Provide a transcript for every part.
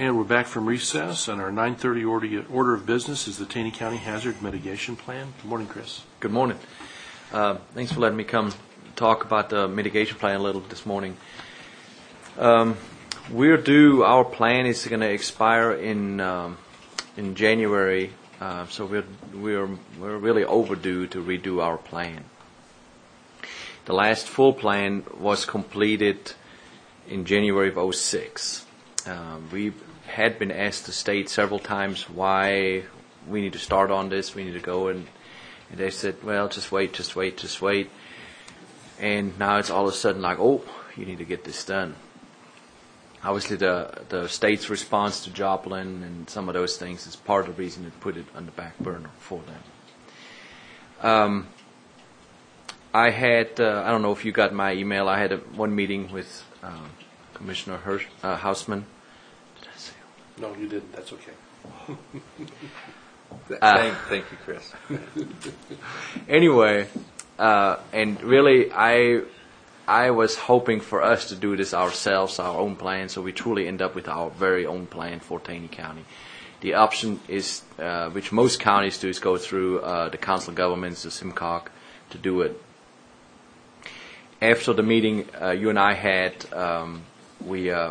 And we're back from recess, and our 9:30 order of business is the Taney County Hazard Mitigation Plan. Good morning, Chris. Good morning. Thanks for letting me come talk about the mitigation plan a little this morning. Our plan is going to expire in January, so we're really overdue to redo our plan. The last full plan was completed in January of 2006. We had been asked to state several times why we need to start on this, we need to go, and they said, well, just wait. And now it's all of a sudden like, oh, you need to get this done. Obviously, the state's response to Joplin and some of those things is part of the reason to put it on the back burner for them. I don't know if you got my email. I had one meeting with Commissioner Hausman. Did I say? No, you didn't. That's okay. Thank you, Chris. Anyway, and really, I was hoping for us to do this ourselves, our own plan, so we truly end up with our very own plan for Taney County. The option is, which most counties do, is go through the council of governments, the SIMCOG, to do it. After the meeting you and I had, we did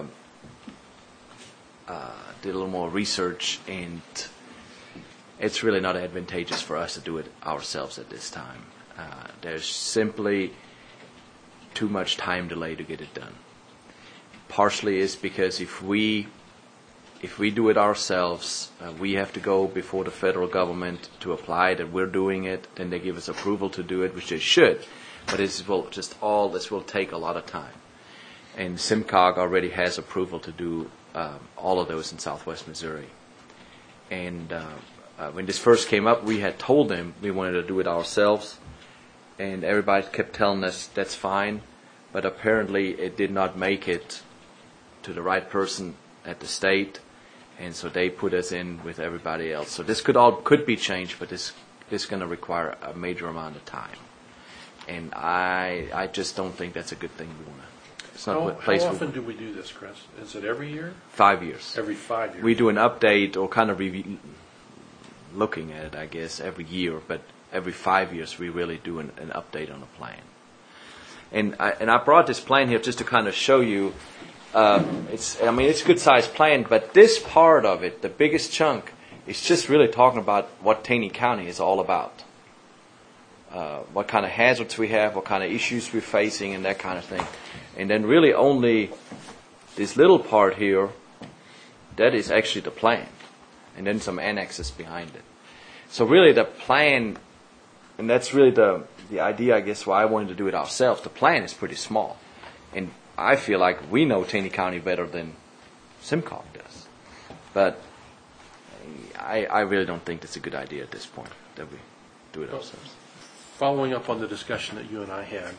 a little more research, and it's really not advantageous for us to do it ourselves at this time. There's simply too much time delay to get it done. Partially is because if we do it ourselves, we have to go before the federal government to apply that we're doing it. Then they give us approval to do it, which they should. But this will take a lot of time. And SIMCOG already has approval to do all of those in Southwest Missouri. And when this first came up, we had told them we wanted to do it ourselves. And everybody kept telling us that's fine. But apparently it did not make it to the right person at the state. And so they put us in with everybody else. So this could be changed, but this is going to require a major amount of time. And I just don't think that's a good thing we want to. It's not How often do we do this, Chris? Is it every year? 5 years. Every 5 years. We do an update or kind of looking at it, I guess, every year. But every 5 years we really do an update on the plan. And I brought this plan here just to kind of show you. It's a good sized plan, but this part of it, the biggest chunk, is just really talking about what Taney County is all about. What kind of hazards we have, what kind of issues we're facing, and that kind of thing. And then really only this little part here, that is actually the plan. And then some annexes behind it. So really the plan, and that's really the idea, I guess, why I wanted to do it ourselves. The plan is pretty small. And I feel like we know Taney County better than SIMCOG does. But I really don't think it's a good idea at this point that we do it ourselves. Following up on the discussion that you and I had,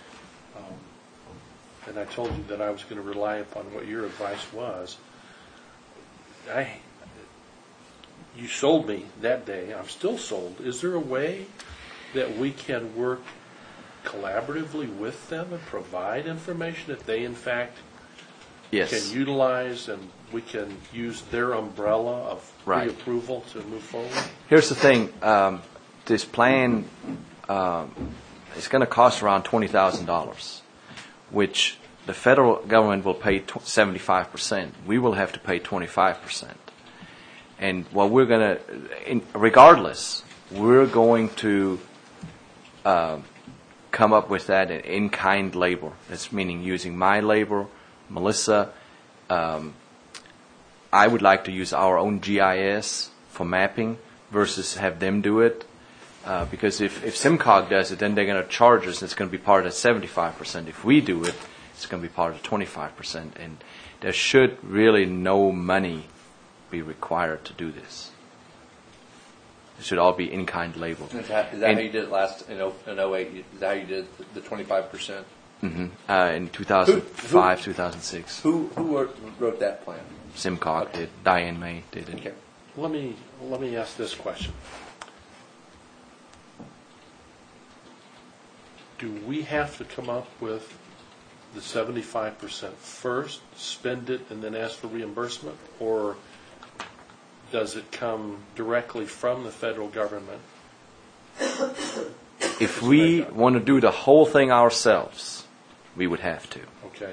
and I told you that I was going to rely upon what your advice was. You sold me that day. I'm still sold. Is there a way that we can work collaboratively with them and provide information that they, in fact, yes, can utilize, and we can use their umbrella of pre-approval to move forward? Here's the thing. This plan is going to cost around $20,000, which the federal government will pay 75%. We will have to pay 25%. And what we're going to, regardless, we're going to come up with that in-kind labor. That's meaning using my labor, Melissa. I would like to use our own GIS for mapping versus have them do it. Because if SIMCOG does it, then they're going to charge us, and it's going to be part of the 75%. If we do it, it's going to be part of the 25%. And there should really no money be required to do this. It should all be in-kind labor. Is that how you did it last in 08? Is that how you did the 25%? Mm-hmm. In 2005, 2006. Who wrote that plan? SIMCOG did. Diane May did it. Okay. Let me ask this question. Do we have to come up with the 75% first, spend it, and then ask for reimbursement? Or does it come directly from the federal government? If we want to do the whole thing ourselves, we would have to, Okay,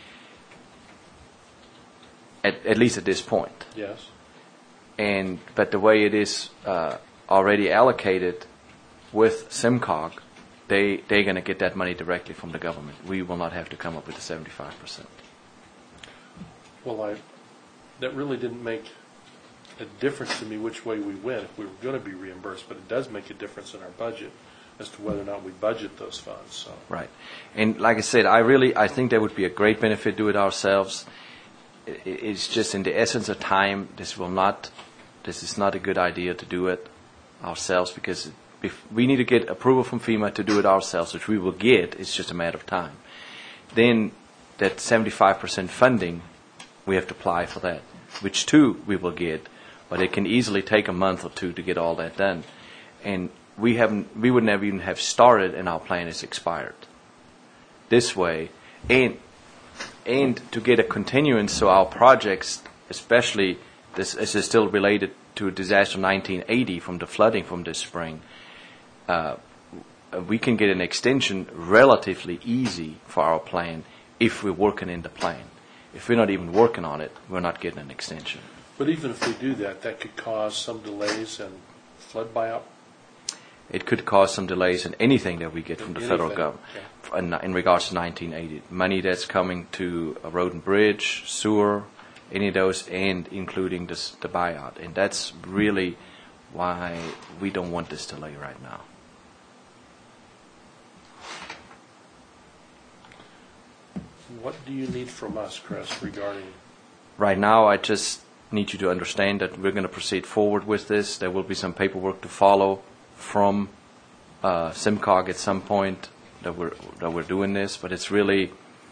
at least at this point. yes. But the way it is already allocated with SIMCOG, they're going to get that money directly from the government. We will not have to come up with the 75%. Well, that really didn't make a difference to me which way we went if we were going to be reimbursed, but it does make a difference in our budget as to whether or not we budget those funds. So. Right. And like I said, I think that would be a great benefit to do it ourselves. It's just in the essence of time, this is not a good idea to do it ourselves, because if we need to get approval from FEMA to do it ourselves, which we will get, it's just a matter of time. Then that 75% funding, we have to apply for that, which too we will get, but it can easily take a month or two to get all that done. And we would never even have started, and our plan is expired. This way, and to get a continuance, so our projects, especially this is still related to disaster 1980 from the flooding from this spring, we can get an extension relatively easy for our plan if we're working in the plan. If we're not even working on it, we're not getting an extension. But even if we do that, that could cause some delays and flood buyout. It could cause some delays in anything that we get from the federal government in regards to 1980. Money that's coming to a road and bridge, sewer, any of those, and including the buyout. And that's really why we don't want this delay right now. What do you need from us, Chris, regarding... Right now, I just need you to understand that we're going to proceed forward with this. There will be some paperwork to follow from SIMCOG at some point that we're doing this, but it's really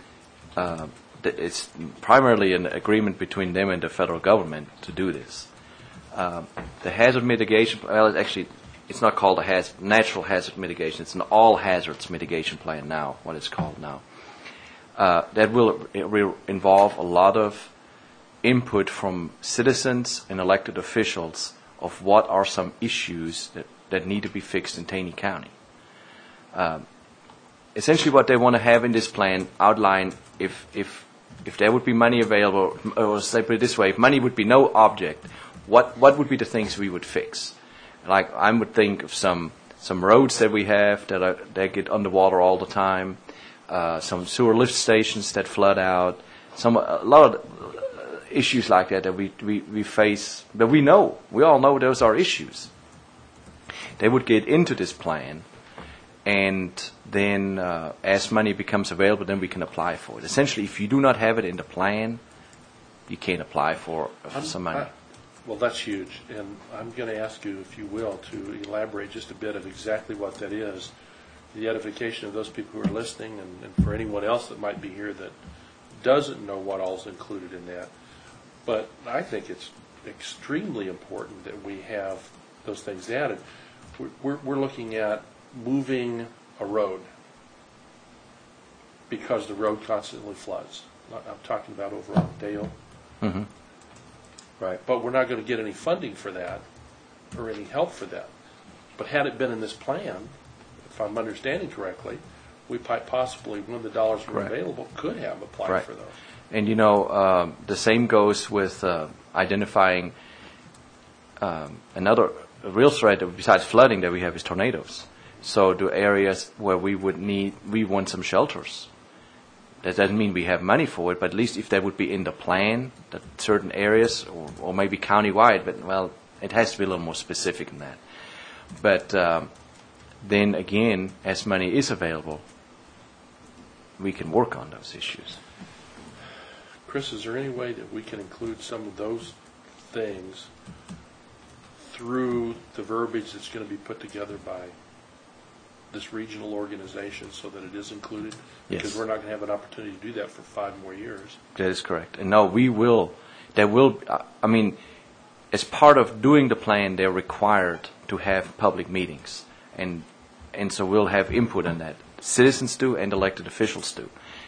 it's primarily an agreement between them and the federal government to do this. The hazard mitigation, well, actually, it's not called a natural hazard mitigation. It's an all hazards mitigation plan now, what it's called now. That will involve a lot of input from citizens and elected officials of what are some issues that need to be fixed in Taney County. Essentially what they want to have in this plan outline if there would be money available, or say put it this way, if money would be no object, what would be the things we would fix? Like I would think of some roads that we have that get underwater all the time, some sewer lift stations that flood out, a lot of issues like that we face, but we all know those are issues. They would get into this plan, and then as money becomes available, then we can apply for it. Essentially, if you do not have it in the plan, you can't apply for some money. Well, that's huge, and I'm going to ask you, if you will, to elaborate just a bit of exactly what that is, the edification of those people who are listening, and for anyone else that might be here that doesn't know what all's included in that. But I think it's extremely important that we have those things added. We're looking at moving a road because the road constantly floods. I'm talking about over on Dale. Mm-hmm. Right. But we're not going to get any funding for that or any help for that. But had it been in this plan, if I'm understanding correctly, we possibly, when the dollars were available, could have applied for those. And the same goes with identifying another real threat besides flooding that we have is tornadoes. So the areas where we want some shelters. That doesn't mean we have money for it, but at least if that would be in the plan, that certain areas, or maybe countywide, but well, it has to be a little more specific than that. But then again, as money is available, we can work on those issues. Chris, is there any way that we can include some of those things through the verbiage that's going to be put together by this regional organization so that it is included? Yes. Because we're not going to have an opportunity to do that for 5 more years. That is correct. And no, we will. There will. I mean, as part of doing the plan, they're required to have public meetings, and so we'll have input on that. Citizens do, and elected officials do.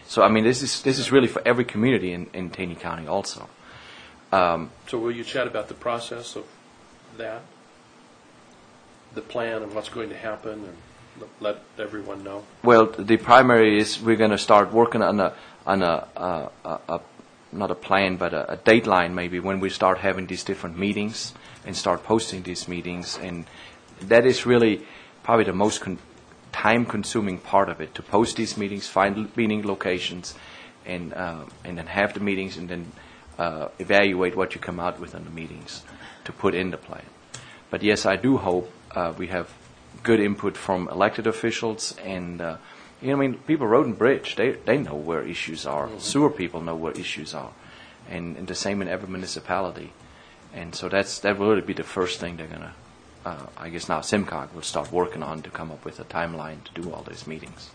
So I mean, this is really for every community in Taney County also. So will you chat about the process of that? The plan and what's going to happen, and let everyone know? Well, the primary is we're going to start working on a not a plan, but a dateline maybe when we start having these different meetings and start posting these meetings. And that is really probably the most time-consuming part of it, to post these meetings, find meeting locations, and then have the meetings, and then evaluate what you come out with in the meetings to put in the plan. But yes, I do hope we have good input from elected officials, and I mean, people Road and Bridge, they know where issues are. Mm-hmm. Sewer people know where issues are, and the same in every municipality. And so that will really be the first thing they're gonna. I guess now SIMCOG will start working on to come up with a timeline to do all these meetings.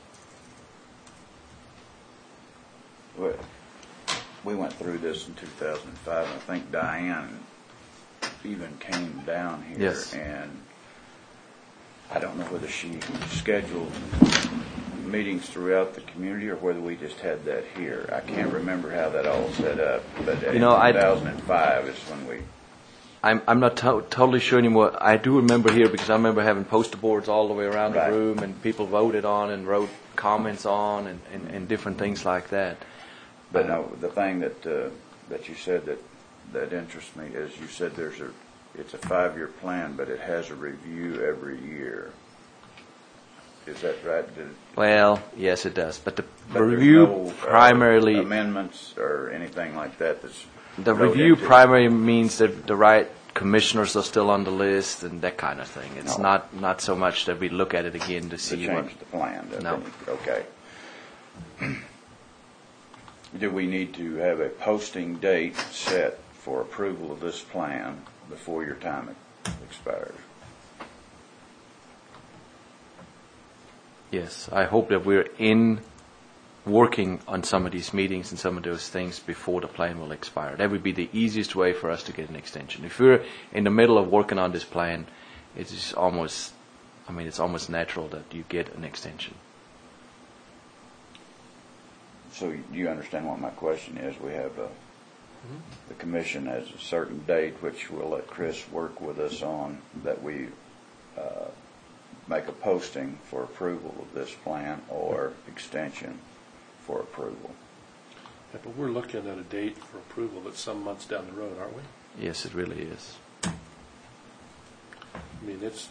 We went through this in 2005, and I think Diane even came down here. Yes. And I don't know whether she scheduled meetings throughout the community or whether we just had that here. I can't remember how that all set up, but in 2005 is when we... I'm not totally sure anymore. I do remember here because I remember having poster boards all the way around the room, and people voted on and wrote comments on and different things like that. But no, the thing that you said that interests me is you said it's a 5-year plan, but it has a review every year. Is that right? Well, yes, it does. But the But review there's no, primarily amendments or anything like that. The review primarily means that the right commissioners are still on the list and that kind of thing. It's not so much that we look at it again to see to change the plan. No. Okay. Do we need to have a posting date set for approval of this plan before your time expires? Yes, I hope that we're working on some of these meetings and some of those things before the plan will expire. That would be the easiest way for us to get an extension. If we're in the middle of working on this plan, it's almost natural that you get an extension. So do you understand what my question is? We have the commission has a certain date, which we'll let Chris work with us on, that we make a posting for approval of this plan or extension for approval. Yeah, but we're looking at a date for approval that's some months down the road, aren't we? Yes, it really is. I mean, it's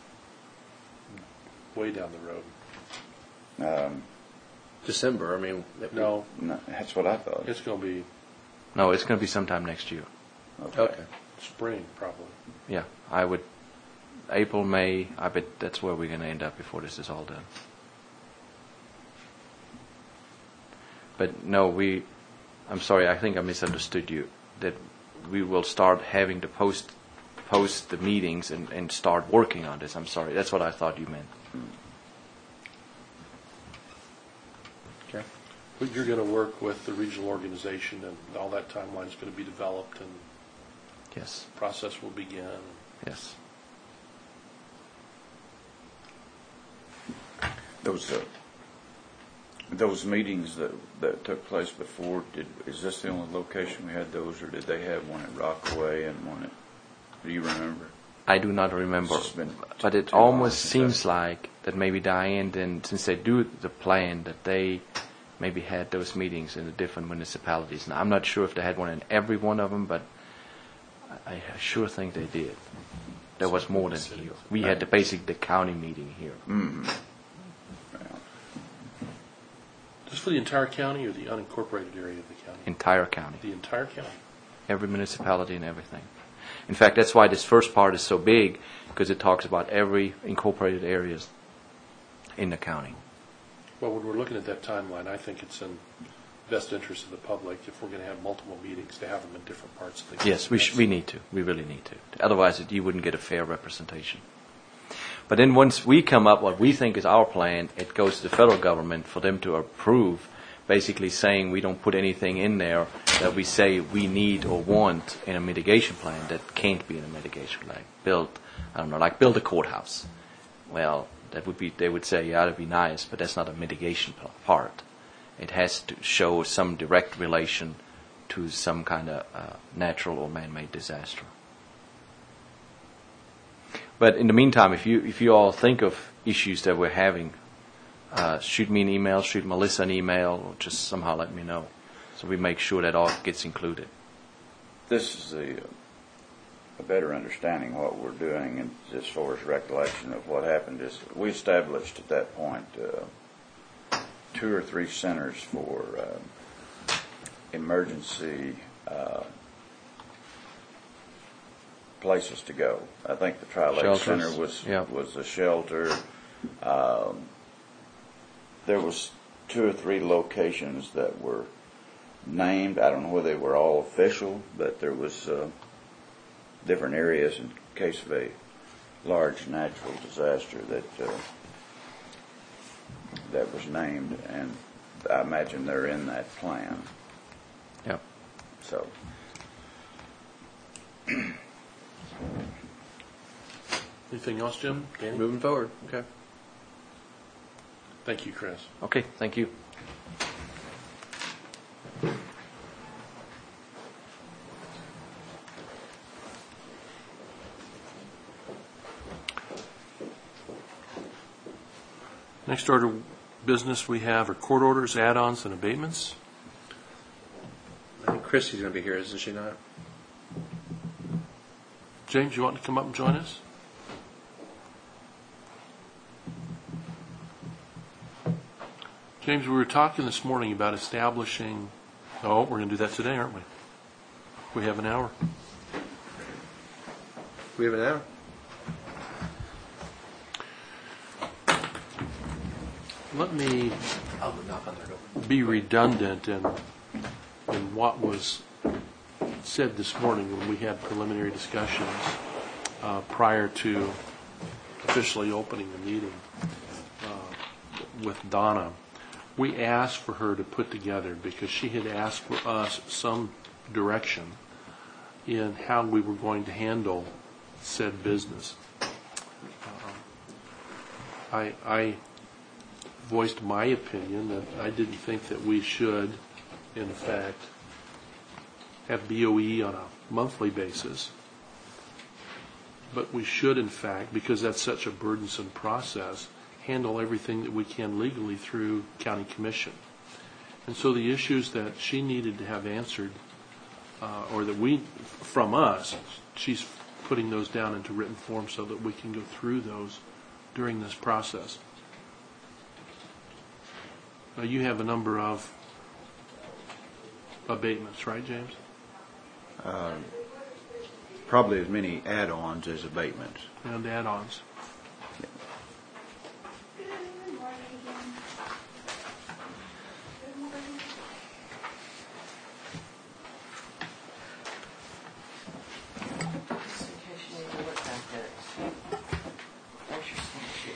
way down the road. December, I mean. No, That's what I thought. it's going to be No, it's going to be sometime next year. Okay. spring, probably. Yeah, I would. April, May, I bet that's where we're going to end up before this is all done. But no, I'm sorry, I think I misunderstood you. That we will start having to post the meetings and start working on this. I'm sorry, that's what I thought you meant. Okay. But you're going to work with the regional organization, and all that timeline is going to be developed, and Yes, the process will begin. yes. Those meetings that took place before, is this the only location we had those, or did they have one at Rockaway and one at, do you remember? I do not remember, It's been but it too long almost since seems like that maybe Diane, then, since they do the plan, that they maybe had those meetings in the different municipalities. Now, I'm not sure if they had one in every one of them, but I sure think they did. There was more than here. We had the county meeting here. Mm-hmm. Just for the entire county or the unincorporated area of the county? Entire county, The entire county. every municipality and everything. In fact, that's why this first part is so big, because it talks about every incorporated areas in the county. Well, when we're looking at that timeline, I think it's in best interest of the public, if we're going to have multiple meetings, to have them in different parts of the county. Yes, we need to. We really need to. Otherwise, you wouldn't get a fair representation. But then once we come up what we think is our plan, it goes to the federal government for them to approve, basically saying we don't put anything in there that we say we need or want in a mitigation plan that can't be in a mitigation plan. Build a courthouse. Well, they would say, yeah, that'd be nice, but that's not a mitigation part. It has to show some direct relation to some kind of natural or man-made disaster. But in the meantime, if you all think of issues that we're having, shoot me an email, shoot Melissa an email, or just somehow let me know, so we make sure that all gets included. This is a better understanding of what we're doing, and as far as recollection of what happened is we established at that point 2 or 3 centers for emergency places to go. I think the Tri-Lake Center was a shelter. There was 2 or 3 locations that were named. I don't know whether they were all official, but there was different areas in case of a large natural disaster that was named, and I imagine they're in that plan. Yep. So. Anything else, Jim? Danny? Moving forward. Okay. Thank you, Chris. Okay, thank you. Next order of business we have are court orders, add-ons, and abatements. I think Christy's going to be here, isn't she not? James, you want to come up and join us? James, we were talking this morning about establishing... Oh, we're going to do that today, aren't we? We have an hour. We have an hour. Let me I'll knock on their door. be redundant in what was said this morning when we had preliminary discussions prior to officially opening the meeting with Donna. We asked for her to put together, because she had asked for us some direction in how we were going to handle said business. I voiced my opinion that I didn't think that we should, in fact, have BOE on a monthly basis, but we should, in fact, because that's such a burdensome process, handle everything that we can legally through county commission. And so the issues that she needed to have answered, or that we, from us, she's putting those down into written form so that we can go through those during this process. Now, you have a number of abatements, right, James? Probably as many add-ons as abatements. And add-ons. Just in case you need to look back at it. There's your statute.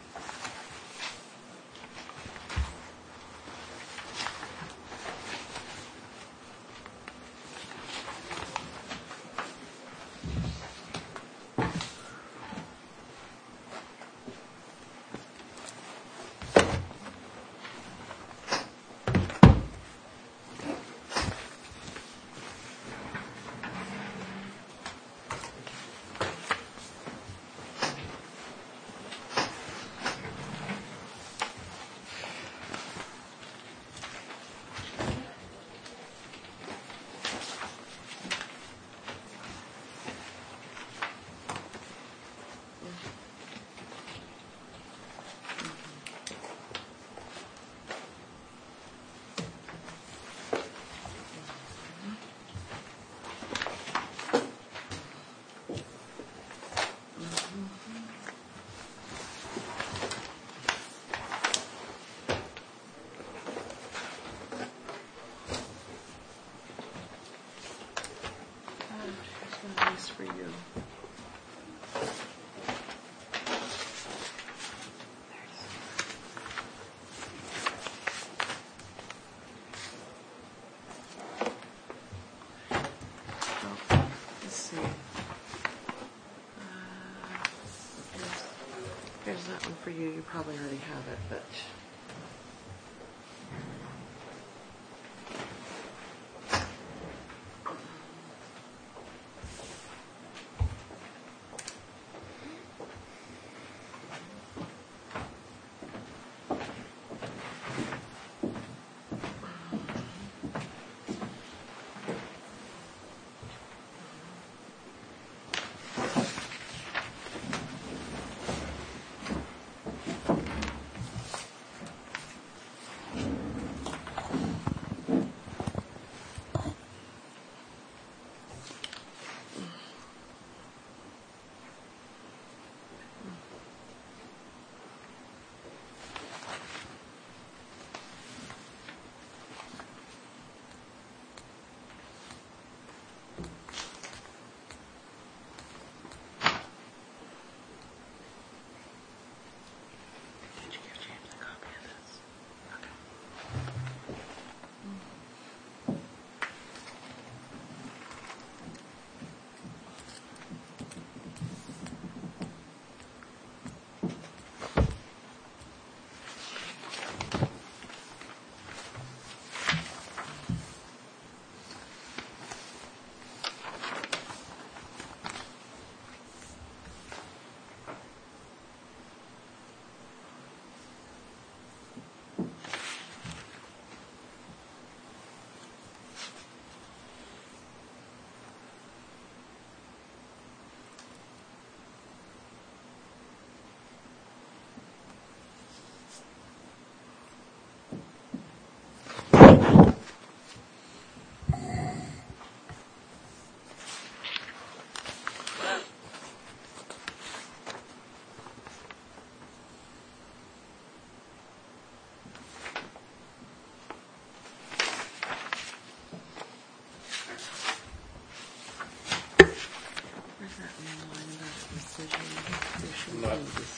Here's one of these for you. Let's see. Here's that one for you. You probably already have it, but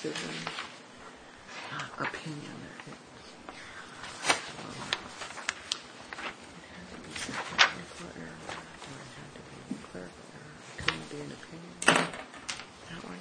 decision, opinion. Couldn't be an opinion. That one.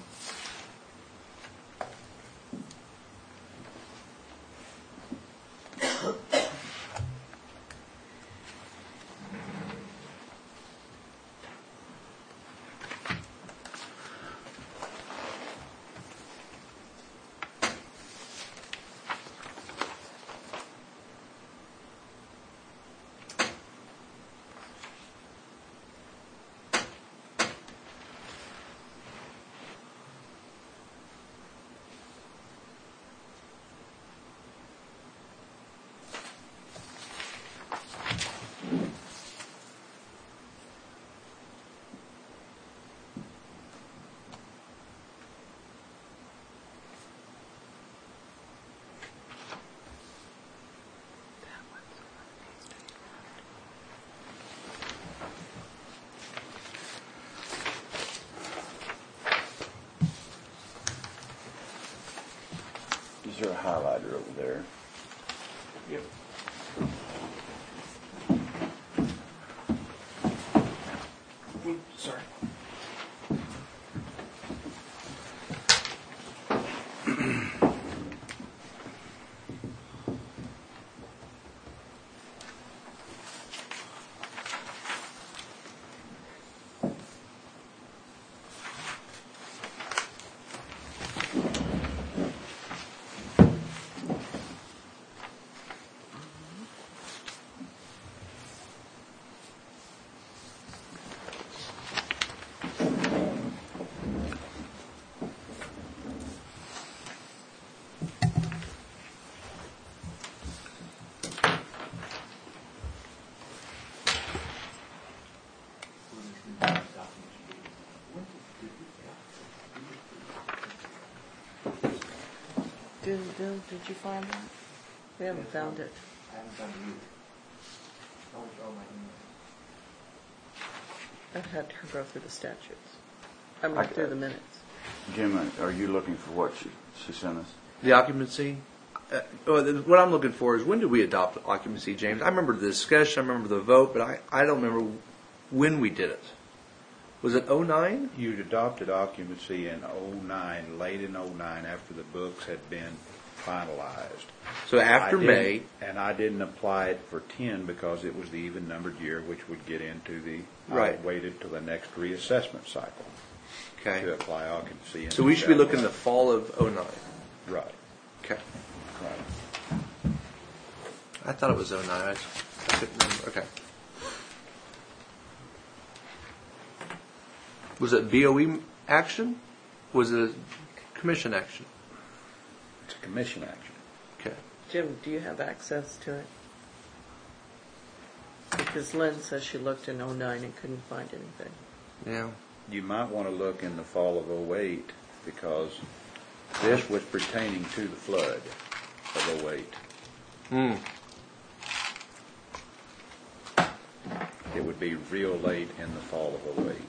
Is there a highlighter over there? Yep. Sorry. Did you find that? We haven't found it. I haven't found it either. Always all my emails. I've had her go through the statutes. I mean, I- through the minutes. Jim, are you looking for what she sent us? The occupancy? What I'm looking for is when did we adopt occupancy, James? I remember the discussion, I remember the vote, but I don't remember when we did it. Was it 09? You'd adopted occupancy in '09, late in '09, after the books had been finalized. So after I didn't- May. And I didn't apply it for 10 because it was the even numbered year, which would get into the, Right. I waited till the next reassessment cycle to Okay. apply occupancy. in So we should be looking that the fall of 09. Right, Okay. right. I thought it was 09. I couldn't remember. Okay. Was it BOE action? Was it commission action? It's a commission action. Okay. Jim, do you have access to it? Because Lynn says she looked in '09 and couldn't find anything. Yeah. You might want to look in the fall of '08 because this was pertaining to the flood of '08. It would be real late in the fall of '08.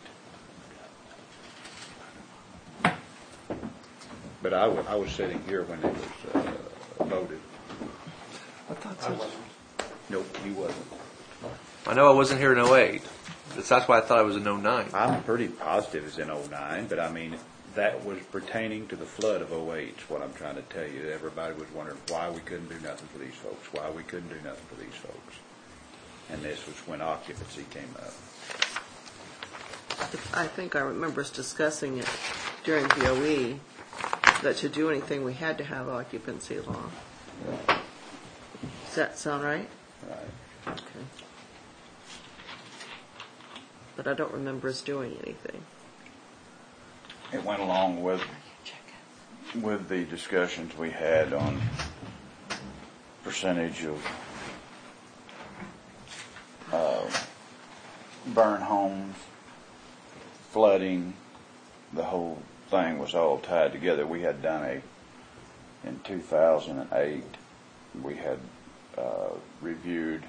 But I was sitting here when it was voted. I thought so. Nope, you wasn't. I know I wasn't here in 08. That's why I thought I was in 09. I'm pretty positive it's in '09, but I mean, that was pertaining to the flood of '08 is what I'm trying to tell you. Everybody was wondering why we couldn't do nothing for these folks, why we couldn't do nothing for these folks. And this was when occupancy came up. I think I remember us discussing it during BOE, that to do anything, we had to have occupancy law. Does that sound right? Right. Okay. But I don't remember us doing anything. It went along with the discussions we had on percentage of burn homes, flooding. The whole thing was all tied together. We had done in 2008, we had reviewed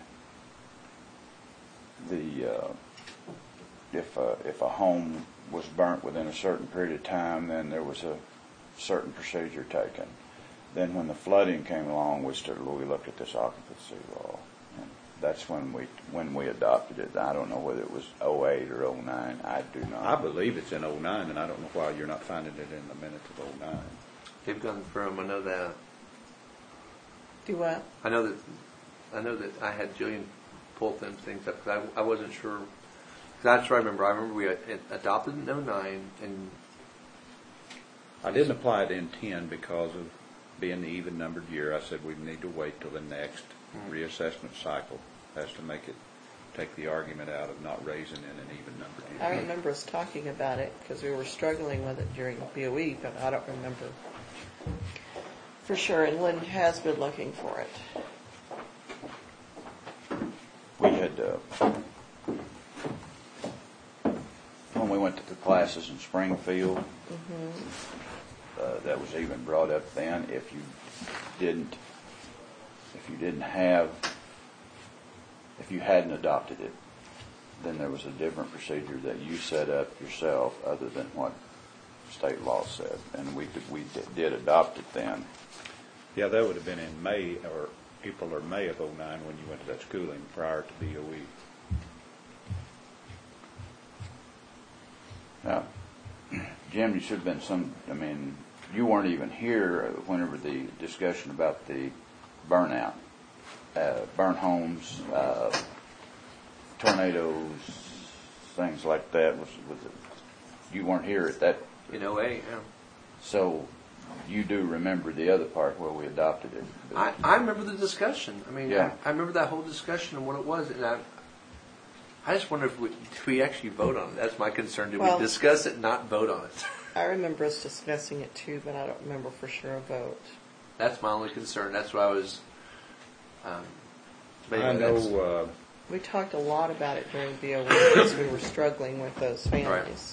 the if a home was burnt within a certain period of time, then there was a certain procedure taken. Then when the flooding came along, we looked at this occupancy law. And that's when we adopted it. I don't know whether it was 08 or 09. I do not. I believe it's in '09, and I don't know why you're not finding it in the minutes of '09. They've gone from, I know that, Do what? I know that I had Jillian pull them things up, because I wasn't sure. That's what I remember. I remember we adopted in '09, and I didn't apply it in 10 because of being the even-numbered year. I said we need to wait till the next reassessment cycle. Has to take the argument out of not raising in an even-numbered year. I remember us talking about it because we were struggling with it during BOE, but I don't remember for sure. And Lynn has been looking for it. We had, when we went to the classes in Springfield, that was even brought up then. If you hadn't adopted it, then there was a different procedure that you set up yourself other than what state law said. And we did adopt it then. Yeah, that would have been in May or April or May of '09 when you went to that schooling prior to BOE. Now, Jim, you should have been you weren't even here whenever the discussion about the burnout, burn homes, tornadoes, things like that. You weren't here at that. in '08, yeah. So you do remember the other part where we adopted it. I remember the discussion. I mean, Yeah. I remember that whole discussion and what it was, and I just wonder if we actually vote on it. That's my concern. Did we discuss it, not vote on it? I remember us discussing it too, but I don't remember for sure a vote. That's my only concern. That's what I was. I know. We talked a lot about it during BOE because we were struggling with those families.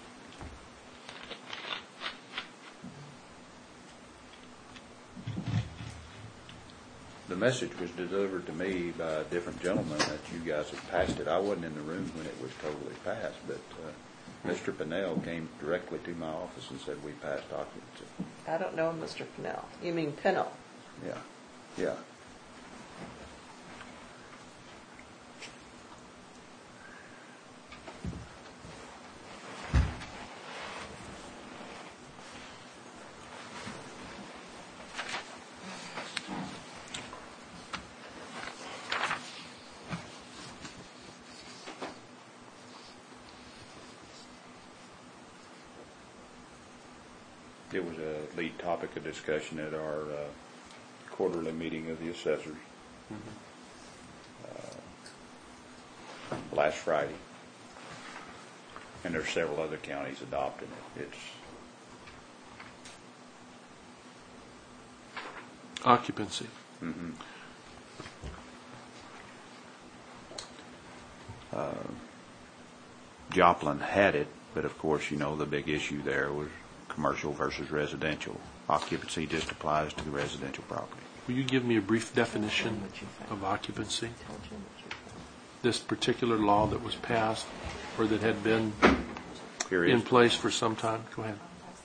The message was delivered to me by a different gentleman that you guys had passed it. I wasn't in the room when it was totally passed, but Mr. Pinnell came directly to my office and said we passed occupancy. I don't know Mr. Pinnell. You mean Pinnell? Yeah, yeah. It was a lead topic of discussion at our quarterly meeting of the assessors last Friday. And there's several other counties adopting it. It's Occupancy. Joplin had it, but of course, the big issue there was commercial versus residential. Occupancy just applies to the residential property. Will you give me a brief definition of occupancy? This particular law that was passed or that had been in place for some time? Go ahead.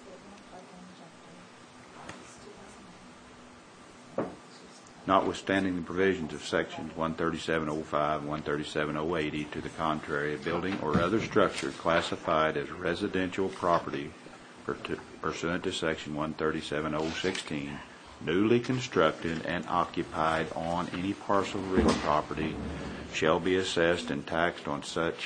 Notwithstanding the provisions of sections 137.05 and 137.080 to the contrary, a building or other structure classified as residential property pursuant to section 137.016, newly constructed and occupied on any parcel of real property shall be assessed and taxed on such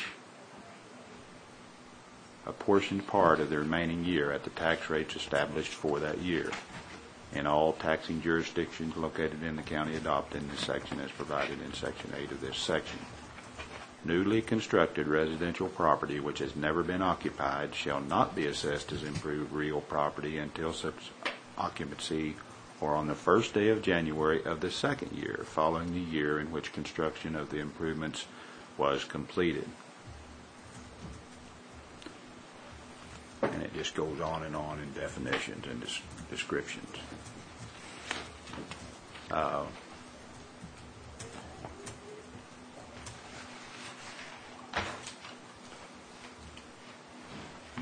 apportioned part of the remaining year at the tax rates established for that year. In all taxing jurisdictions located in the county adopting this section as provided in section 8 of this section. Newly constructed residential property which has never been occupied shall not be assessed as improved real property until such occupancy or on the first day of January of the second year following the year in which construction of the improvements was completed. And it just goes on in definitions and descriptions.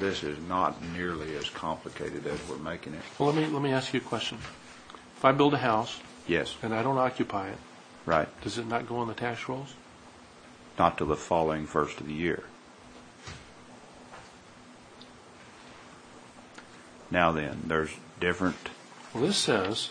this is not nearly as complicated as we're making it. Well, let me ask you a question. If I build a house Yes, and I don't occupy it, right. does it not go on the tax rolls? Not till the following first of the year. Now then, there's different, Well, this says,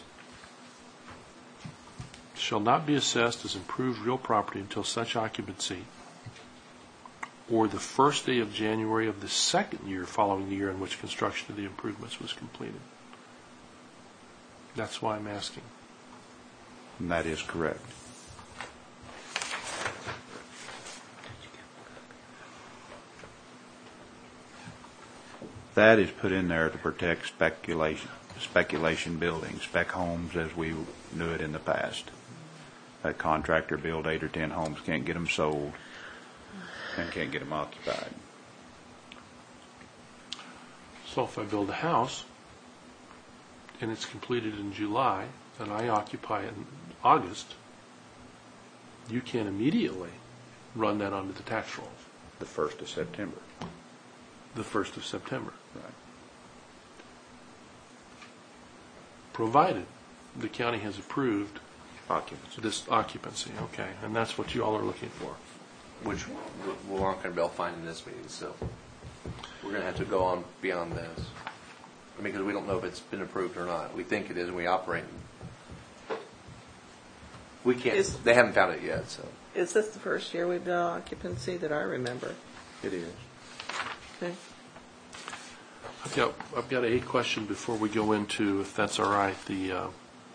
shall not be assessed as improved real property until such occupancy or the first day of January of the second year following the year in which construction of the improvements was completed. That's why I'm asking. and that is correct. That is put in there to protect speculation building, spec homes as we knew it in the past. A contractor build 8 or 10 homes, can't get them sold, and can't get them occupied. So if I build a house and it's completed in July and I occupy it in August, you can immediately run that onto the tax rolls, The 1st of September. the 1st of September, Right. provided the county has approved Occupancy. this occupancy. Okay, and that's what you all are looking for. Which we aren't going to be able to find in this meeting, so we're going to have to go on beyond this. I mean, because we don't know if it's been approved or not. We think it is, and we operate. We can't, they haven't found it yet, so. Is this the first year we've done occupancy that I remember? It is. Okay. I've got a question before we go into, if that's all right, the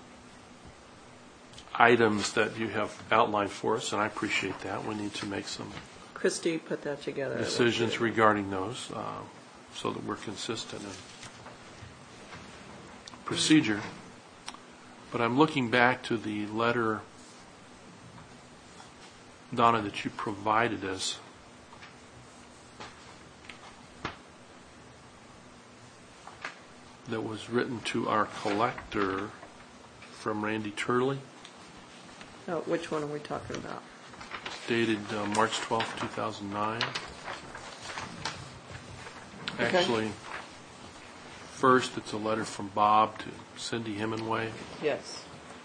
items that you have outlined for us, and I appreciate that. We need to make some Christie put that together. decisions regarding those so that we're consistent in procedure. But I'm looking back to the letter, Donna, that you provided us. That was written to our collector from Randy Turley, Oh, which one are we talking about? dated March 12th, 2009. Okay. Actually, first it's a letter from Bob to Cindy Hemingway. Yes.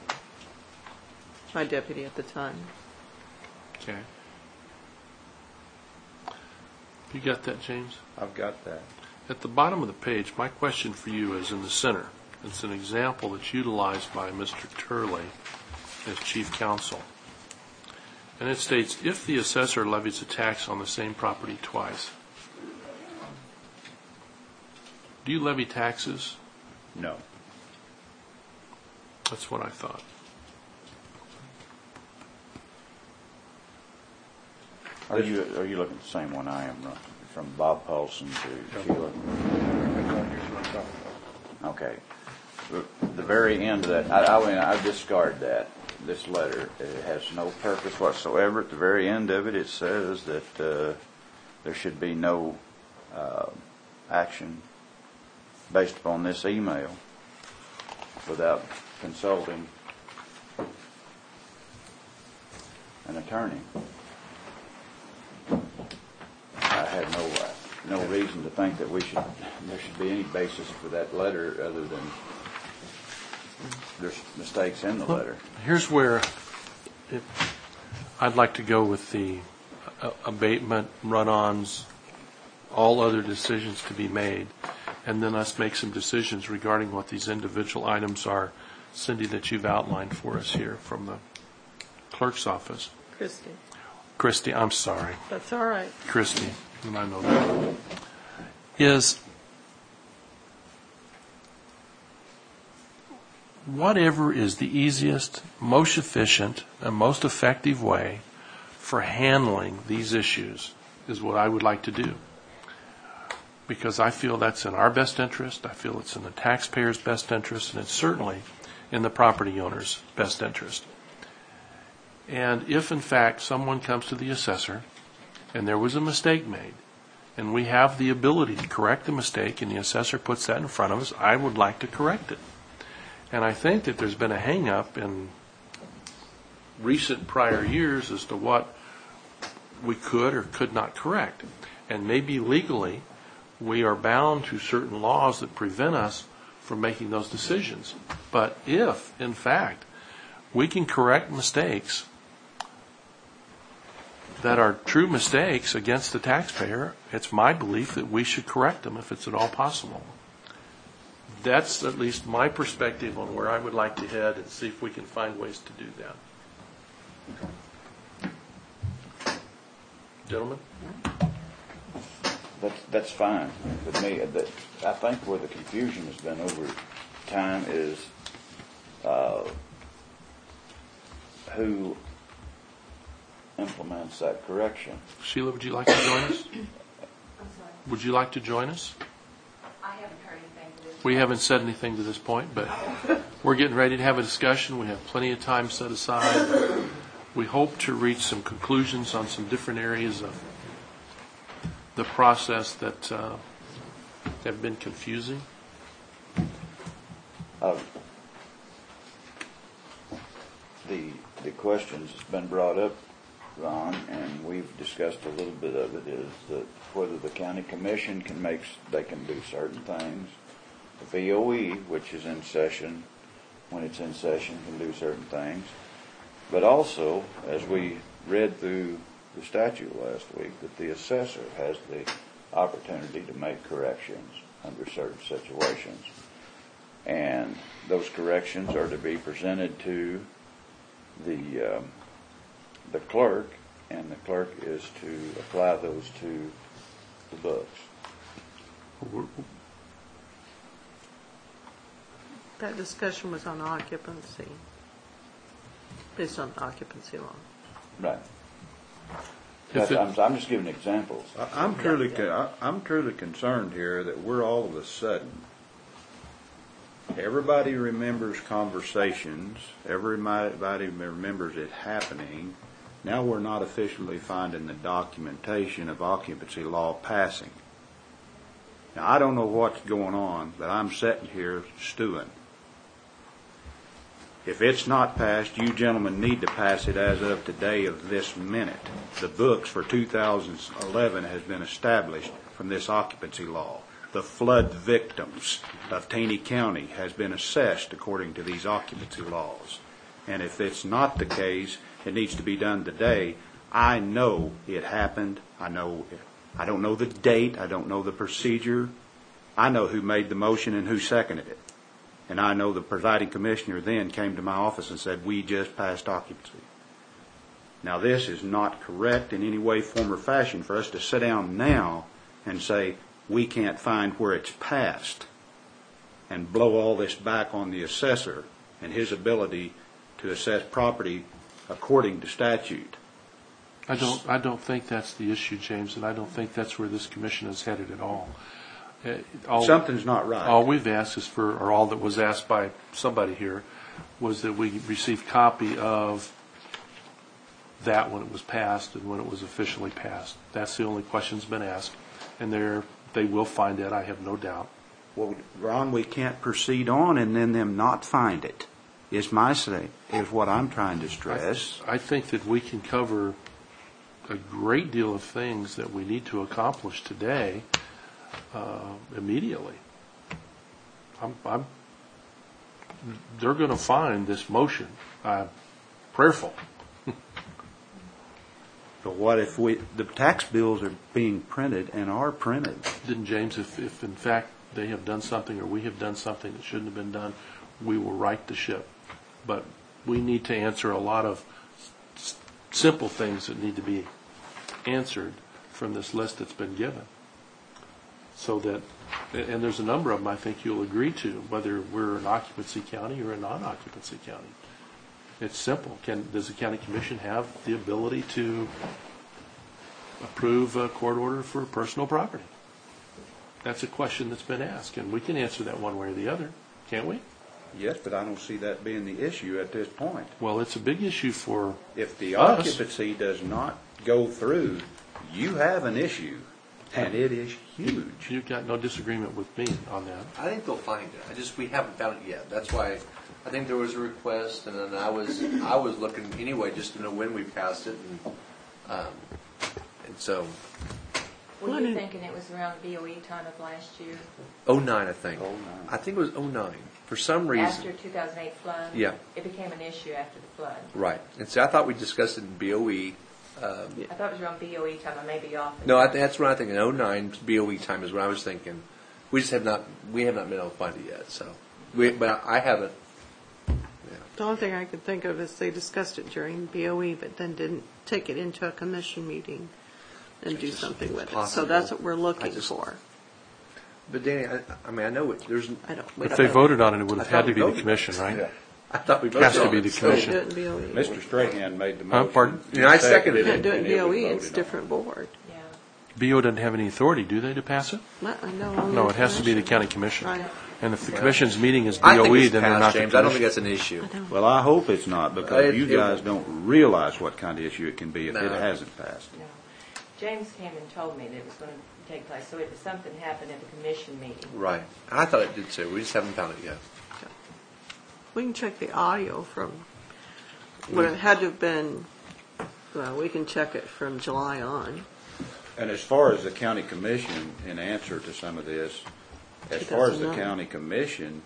My deputy at the time. Okay. You got that, James? I've got that. At the bottom of the page, my question for you is in the center. It's an example that's utilized by Mr. Turley as chief counsel. And it states, if the assessor levies a tax on the same property twice. Do you levy taxes? No. That's what I thought. Are you looking at the same one I am, from Bob Paulson to Sheila? Okay. The very end of that, I discard that. This letter, it has no purpose whatsoever. At the very end of it, it says that there should be no action based upon this email without consulting an attorney. I had no reason to think that there should be any basis for that letter other than there's mistakes in the letter. Here's where I'd like to go with the abatement, run-ons, all other decisions to be made, and then us make some decisions regarding what these individual items are, Cindy, that you've outlined for us here from the clerk's office. Christy, I'm sorry. That's all right. Christy, and I know that, is whatever is the easiest, most efficient, and most effective way for handling these issues is what I would like to do. Because I feel that's in our best interest, I feel it's in the taxpayer's best interest, and it's certainly in the property owner's best interest. And if, in fact, someone comes to the assessor and there was a mistake made, and we have the ability to correct the mistake, and the assessor puts that in front of us, I would like to correct it. And I think that there's been a hang-up in recent prior years as to what we could or could not correct. And maybe legally we are bound to certain laws that prevent us from making those decisions. But if, in fact, we can correct mistakes that are true mistakes against the taxpayer, it's my belief that we should correct them if it's at all possible. That's at least my perspective on where I would like to head, and see if we can find ways to do that. Gentlemen? That's fine with me. I think where the confusion has been over time is who implements that correction. Sheila, would you like to join us? I'm sorry. Would you like to join us? I haven't heard anything to this. We haven't said anything to this point, but we're getting ready to have a discussion. We have plenty of time set aside. We hope to reach some conclusions on some different areas of the process that have been confusing. The questions that's been brought up, Ron, and we've discussed a little bit of it, is that whether the county commission can do certain things. The VOE, which is in session, when it's in session, can do certain things. But also, as we read through the statute last week, that the assessor has the opportunity to make corrections under certain situations. And those corrections are to be presented to the clerk, and the clerk is to apply those to the books. That discussion was on occupancy, based on the occupancy law. Right. If it- I'm just giving examples. I'm truly concerned here that we're all of a sudden, everybody remembers conversations, everybody remembers it happening. Now we're not officially finding the documentation of occupancy law passing. Now I don't know what's going on, but I'm sitting here stewing. If it's not passed, you gentlemen need to pass it as of today of this minute. The books for 2011 has been established from this occupancy law. The flood victims of Taney County has been assessed according to these occupancy laws. And if it's not the case, it needs to be done today. I know it happened. I don't know the date. I don't know the procedure. I know who made the motion and who seconded it. And I know the presiding commissioner then came to my office and said, we just passed occupancy. Now this is not correct in any way, form, or fashion for us to sit down now and say, we can't find where it's passed, and blow all this back on the assessor and his ability to assess property according to statute. I don't think that's the issue, James, and I don't think that's where this commission is headed at all. Something's not right. All we've asked is for, or all that was asked by somebody here, was that we receive copy of that when it was passed and when it was officially passed. That's the only question's been asked, and they will find it, I have no doubt. Well, Ron, we can't proceed on and then them not find it. Is what I'm trying to stress. I think that we can cover a great deal of things that we need to accomplish today immediately. They're going to find this motion prayerful. But what if the tax bills are being printed and are printed? Didn't James, if in fact they have done something or we have done something that shouldn't have been done, we will right the ship. But we need to answer a lot of simple things that need to be answered from this list that's been given. So that, and there's a number of them I think you'll agree to, whether we're an occupancy county or a non-occupancy county. It's simple. Does the county commission have the ability to approve a court order for personal property? That's a question that's been asked, and we can answer that one way or the other, can't we? Yes, but I don't see that being the issue at this point. Well, it's a big issue for If the us. occupancy does not go through, you have an issue, and it is huge. You've got no disagreement with me on that. I think they'll find it. We haven't found it yet. That's why I think there was a request, and then I was looking anyway just to know when we passed it, and so Were you thinking it was around BOE time of last year? 09, I think. 09. I think it was 09. For some reason. After 2008 flood? Yeah. It became an issue after the flood. Right. And so I thought we discussed it in BOE. I thought it was around BOE time. I may be off. No, that's what I think. In 09 BOE time is what I was thinking. We just have not been able to find it yet. So, but I haven't. The only thing I could think of is they discussed it during BOE, but then didn't take it into a commission meeting and do something with it. So possible. that's what we're looking for. But Danny, I mean, I know there's. We If don't they know. voted on it, it would have I thought had to we be the voted. commission, right? Yeah. I thought we It has voted to on be it, the so- commission. Do it in BOE. Mr. Strahan made the Huh, motion. pardon? Yeah, I seconded Can't do it and in it was BOE, voted it's on. different board. Yeah. BO doesn't have any authority, do they, to pass it? I know only No, the it has to be the commission. county commission. Right. And if the commission's meeting is I think BOE, it's then they're passed, not the James. I don't think commission. that's an issue. I don't. Well, I hope it's not, because It- you it guys won't. don't realize what kind of issue it can be if it No. hasn't passed. No. James came and told me that it was going to take place. So if something happened at the commission meeting. Right. I thought it did too. We just haven't found it yet. We can check the audio from, would it had to have been, well, we can check it from July on. And as far as the county commission, in answer to some of this, as far as the 2009. county commission,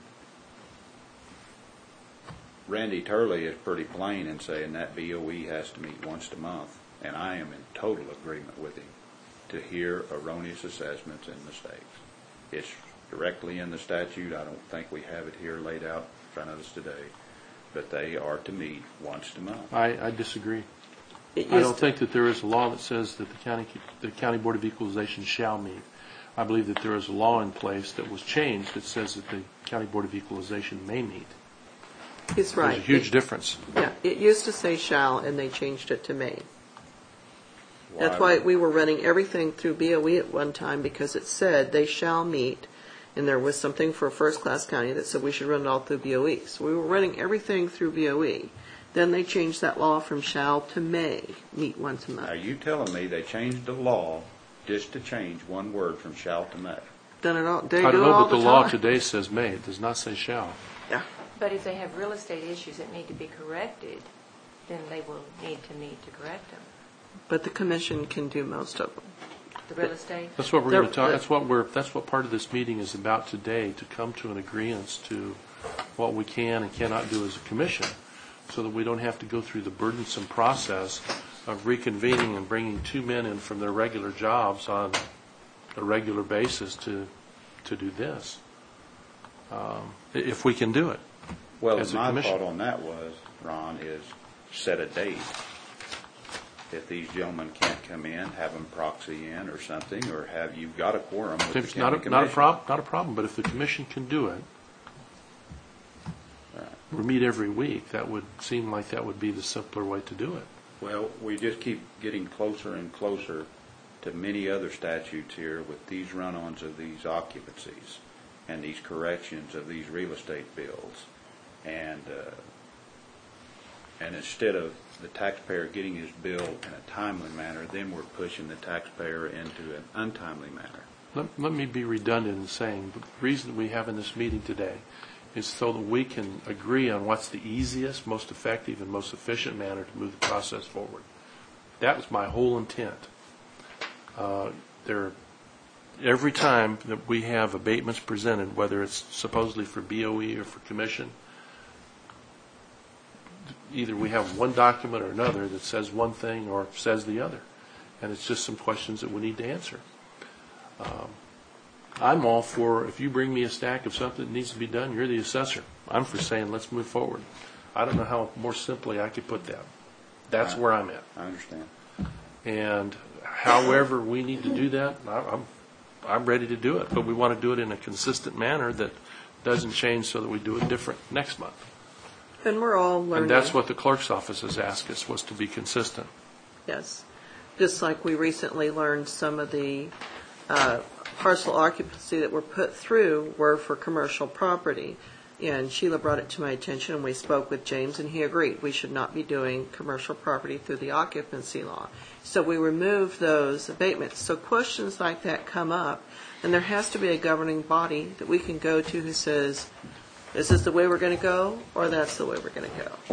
Randy Turley is pretty plain in saying that BOE has to meet once a month, and I am in total agreement with him to hear erroneous assessments in mistakes. It's directly in the statute. I don't think we have it here laid out in front of us today, but they are to meet once a month. I disagree. It I used don't to- think that there is a law that says that the county Board of Equalization shall meet. I believe that there is a law in place that was changed that says that the county Board of Equalization may meet. He's right. There's a huge difference. Yeah, it used to say shall, and they changed it to may. That's why we were running everything through BOE at one time, because it said they shall meet, and there was something for a first-class county that said we should run it all through BOE. So we were running everything through BOE. Then they changed that law from shall to may, meet once a Are month. you telling me they changed the law just to change one word from shall to may? Done it all, they I don't do it know, all but the the law time. today says may. It does not say shall. Yeah. But if they have real estate issues that need to be corrected, then they will need to meet to correct them. But the commission can do most of them. The real estate? That's what we're going to talk, They're- that's what part of this meeting is about today, to come to an agreement to what we can and cannot do as a commission, so that we don't have to go through the burdensome process of reconvening and bringing two men in from their regular jobs on a regular basis to do this. If we can do it. Well, As a my commission. thought on that was, Ron, is set a date. If these gentlemen can't come in, have them proxy in or something, or you've got a quorum with the It's county not commission. a problem, but if the commission can do it, Right. we meet every week, that would seem like that would be the simpler way to do it. Well, we just keep getting closer and closer to many other statutes here with these run-ons of these occupancies and these corrections of these real estate bills. And instead of the taxpayer getting his bill in a timely manner, then we're pushing the taxpayer into an untimely manner. Let me be redundant in saying, the reason we have in this meeting today is so that we can agree on what's the easiest, most effective, and most efficient manner to move the process forward. That was my whole intent. Every time that we have abatements presented, whether it's supposedly for BOE or for commission, either we have one document or another that says one thing or says the other. And it's just some questions that we need to answer. I'm all for, if you bring me a stack of something that needs to be done, you're the assessor. I'm for saying, let's move forward. I don't know how more simply I could put that. That's where I'm at. I understand. And however we need to do that, I'm ready to do it. But we want to do it in a consistent manner that doesn't change so that we do it different next month. And we're all learning. And that's what the clerk's office has asked us, was to be consistent. Yes. Just like we recently learned some of the parcel occupancy that were put through were for commercial property. And Sheila brought it to my attention, and we spoke with James, and he agreed. We should not be doing commercial property through the occupancy law. So we removed those abatements. So questions like that come up, and there has to be a governing body that we can go to who says, this is the way we're going to go, or that's the way we're going to go.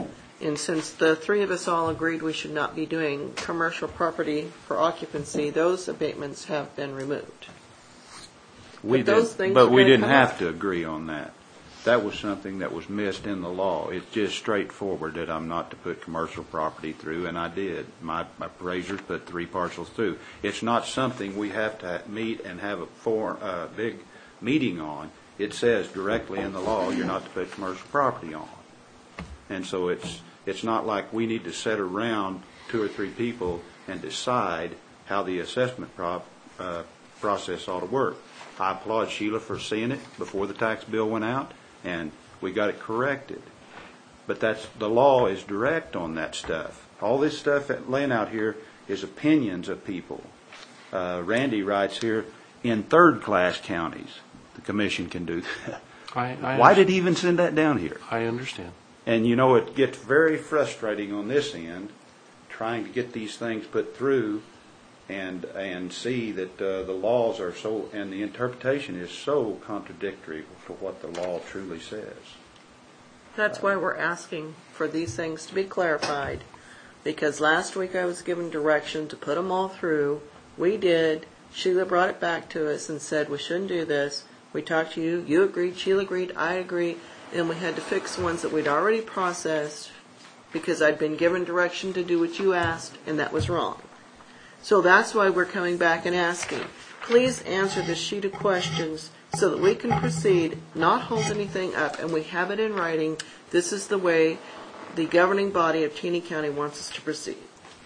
And since the three of us all agreed we should not be doing commercial property for occupancy, those abatements have been removed. We But those did, things but are we gonna didn't come have up. to agree on that. That was something that was missed in the law. It's just straightforward that I'm not to put commercial property through, and I did. My appraisers put 3 parcels through. It's not something we have to meet and have a big meeting on. It says directly in the law, you're not to put commercial property on. And so it's not like we need to sit around 2 or 3 people and decide how the assessment process ought to work. I applaud Sheila for seeing it before the tax bill went out, and we got it corrected. But the law is direct on that stuff. All this stuff laying out here is opinions of people. Randy writes here, in third-class counties, the commission can do that. Why did he even send that down here? I understand. And you know, it gets very frustrating on this end, trying to get these things put through and see that the laws are so, and the interpretation is so contradictory to what the law truly says. That's why we're asking for these things to be clarified, because last week I was given direction to put them all through. We did. Sheila brought it back to us and said we shouldn't do this. We talked to you. You agreed. Sheila agreed. I agreed. And we had to fix the ones that we'd already processed because I'd been given direction to do what you asked, and that was wrong. So that's why we're coming back and asking. Please answer this sheet of questions so that we can proceed, not hold anything up, and we have it in writing. This is the way the governing body of Cheney County wants us to proceed.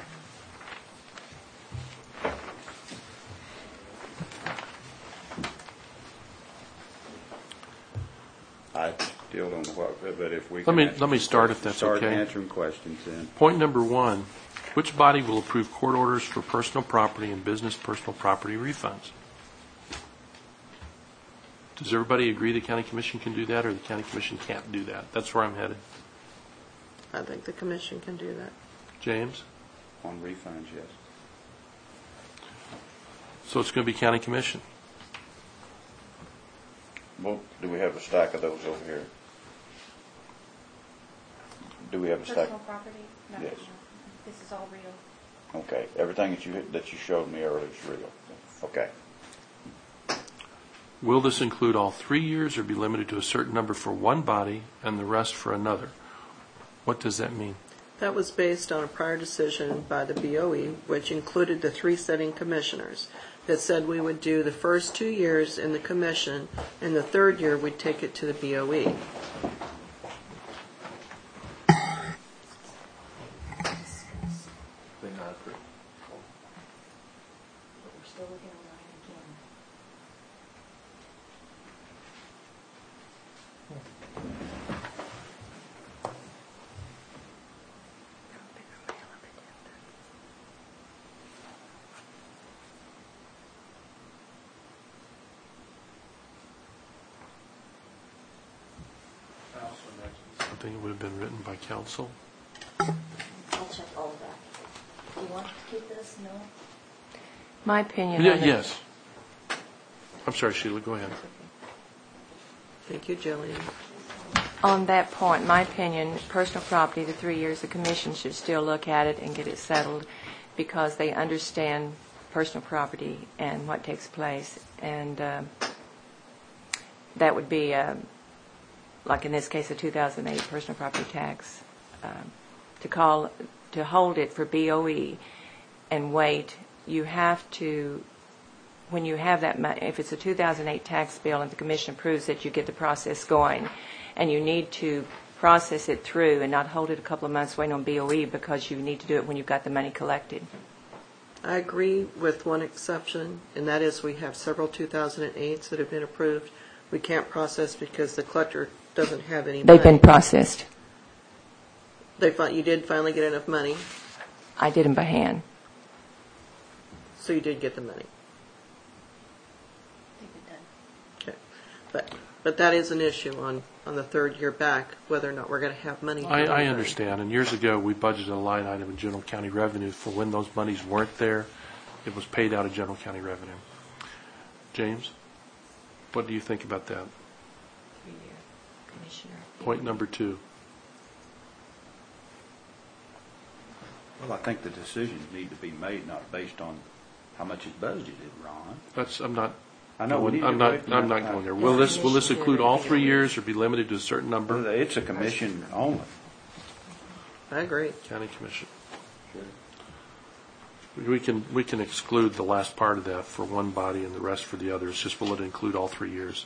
I still don't know what, but if we Let can me start if that's start okay. answering questions then. Point number 1, which body will approve court orders for personal property and business personal property refunds? Does everybody agree the county commission can do that, or the county commission can't do that? That's where I'm headed. I think the commission can do that. James? On refunds, yes. So it's going to be county commission. Well, do we have a stack of those over here? Do we have a stack? Personal property? No. Yes. This is all real. Okay, everything that you showed me earlier is real. Okay. Will this include all 3 years or be limited to a certain number for one body and the rest for another? What does that mean? That was based on a prior decision by the BOE, which included the 3 sitting commissioners, that said we would do the first 2 years in the commission, and the 3rd year we'd take it to the BOE. They're not approved. But we're still looking at it again. Something that would have been written by council. I'll check all of that. Do you want to keep this? No? My opinion Yeah, on it. yes. I'm sorry, Sheila, go ahead. Thank you, Jillian. On that point, my opinion, personal property, the 3 years, the commission should still look at it and get it settled because they understand personal property and what takes place. And that would be, like in this case, a 2008 personal property tax. To hold it for BOE and wait, you have to, when you have that money, if it's a 2008 tax bill and the commission approves it, you get the process going. And you need to process it through and not hold it a couple of months waiting on BOE because you need to do it when you've got the money collected. I agree with one exception, and that is we have several 2008s that have been approved. We can't process because the collector doesn't have any money. They've been processed. You did finally get enough money, I did them by hand. so you did get the money. They've been done. Okay. But that is an issue on the 3rd year back, whether or not we're going to have money. I understand. And years ago, we budgeted a line item in general county revenue for when those monies weren't there. It was paid out of general county revenue. James, what do you think about that? 3-year commissioner. Point number 2. Well, I think the decisions need to be made not based on how much is budgeted, Ron. I'm not. I know, we need to I'm get away not. from I'm that. not going there. Will this include all 3 years, or be limited to a certain number? It's a commission only. I agree. County Commission. We can exclude the last part of that for one body and the rest for the others. Just will it include all 3 years?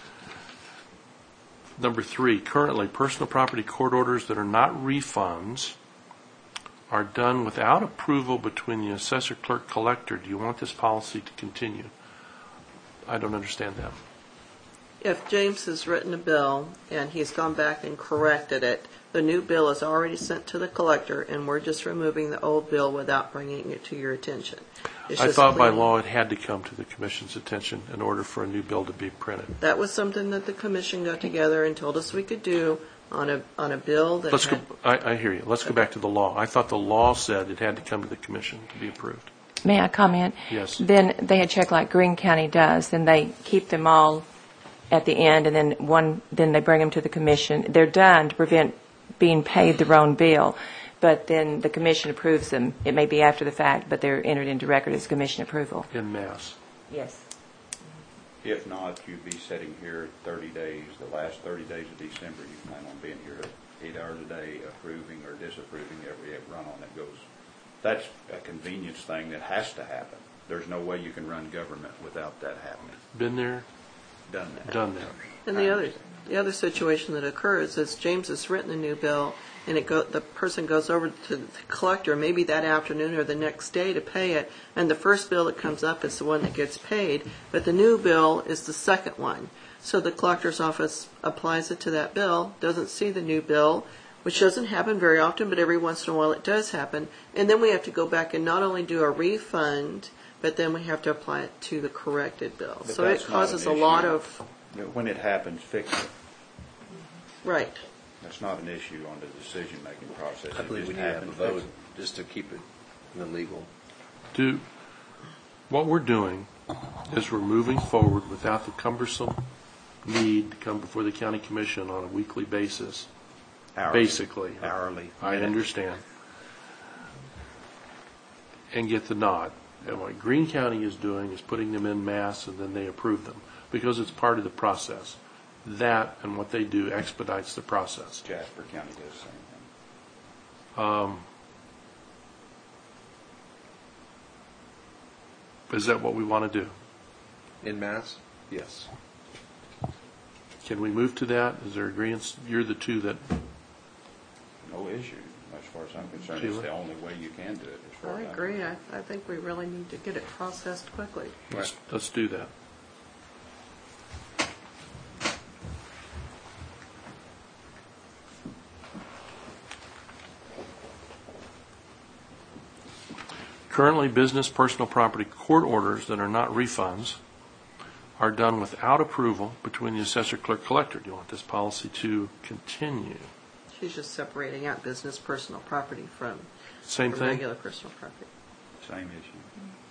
Number 3, currently personal property court orders that are not refunds are done without approval between the assessor, clerk, collector. Do you want this policy to continue? I don't understand that. If James has written a bill and he's gone back and corrected it, the new bill is already sent to the collector, and we're just removing the old bill without bringing it to your attention. It's I just thought by cleaning- law it had to come to the commission's attention in order for a new bill to be printed. That was something that the commission got together and told us we could do on a bill that Let's go. had... I hear you. Let's go back to the law. I thought the law said it had to come to the commission to be approved. May I comment? Yes. Then they had checked like Greene County does, then they keep them all at the end, and then they bring them to the commission. They're done to prevent being paid the wrong bill, but then the commission approves them. It may be after the fact, but they're entered into record as commission approval. En masse. Yes. If not, you'd be sitting here 30 days, the last 30 days of December, you plan on being here 8 hours a day approving or disapproving every run-on that goes. That's a convenience thing that has to happen. There's no way you can run government without that happening. Been there, Done that. done that. And the other situation that occurs is James has written a new bill, and the person goes over to the collector maybe that afternoon or the next day to pay it, and the first bill that comes up is the one that gets paid, but the new bill is the second one. So the collector's office applies it to that bill, doesn't see the new bill, which doesn't happen very often, but every once in a while it does happen, and then we have to go back and not only do a refund, but then we have to apply it to the corrected bill. But So it that's not causes an a lot issue. of... When it happens, fix it. Right. That's not an issue on the decision-making process. I believe we need to have a vote just to keep it legal. What we're doing is we're moving forward without the cumbersome need to come before the county commission on a weekly basis. Hourly. Basically. Hourly. I understand. And get the nod. And what Greene County is doing is putting them in mass, and then they approve them, because it's part of the process. That and what they do expedites the process. Jasper County does the same thing. Is that what we want to do? En masse? Yes. Can we move to that? Is there agreement? You're the two that, No issue, as far as I'm concerned. Sheila? It's the only way you can do it. As far I as I'm agree. concerned. I think we really need to get it processed quickly. let's do that. Currently, business personal property court orders that are not refunds are done without approval between the assessor, clerk, collector. Do you want this policy to continue? She's just separating out business personal property from Same thing? regular personal property. Same issue.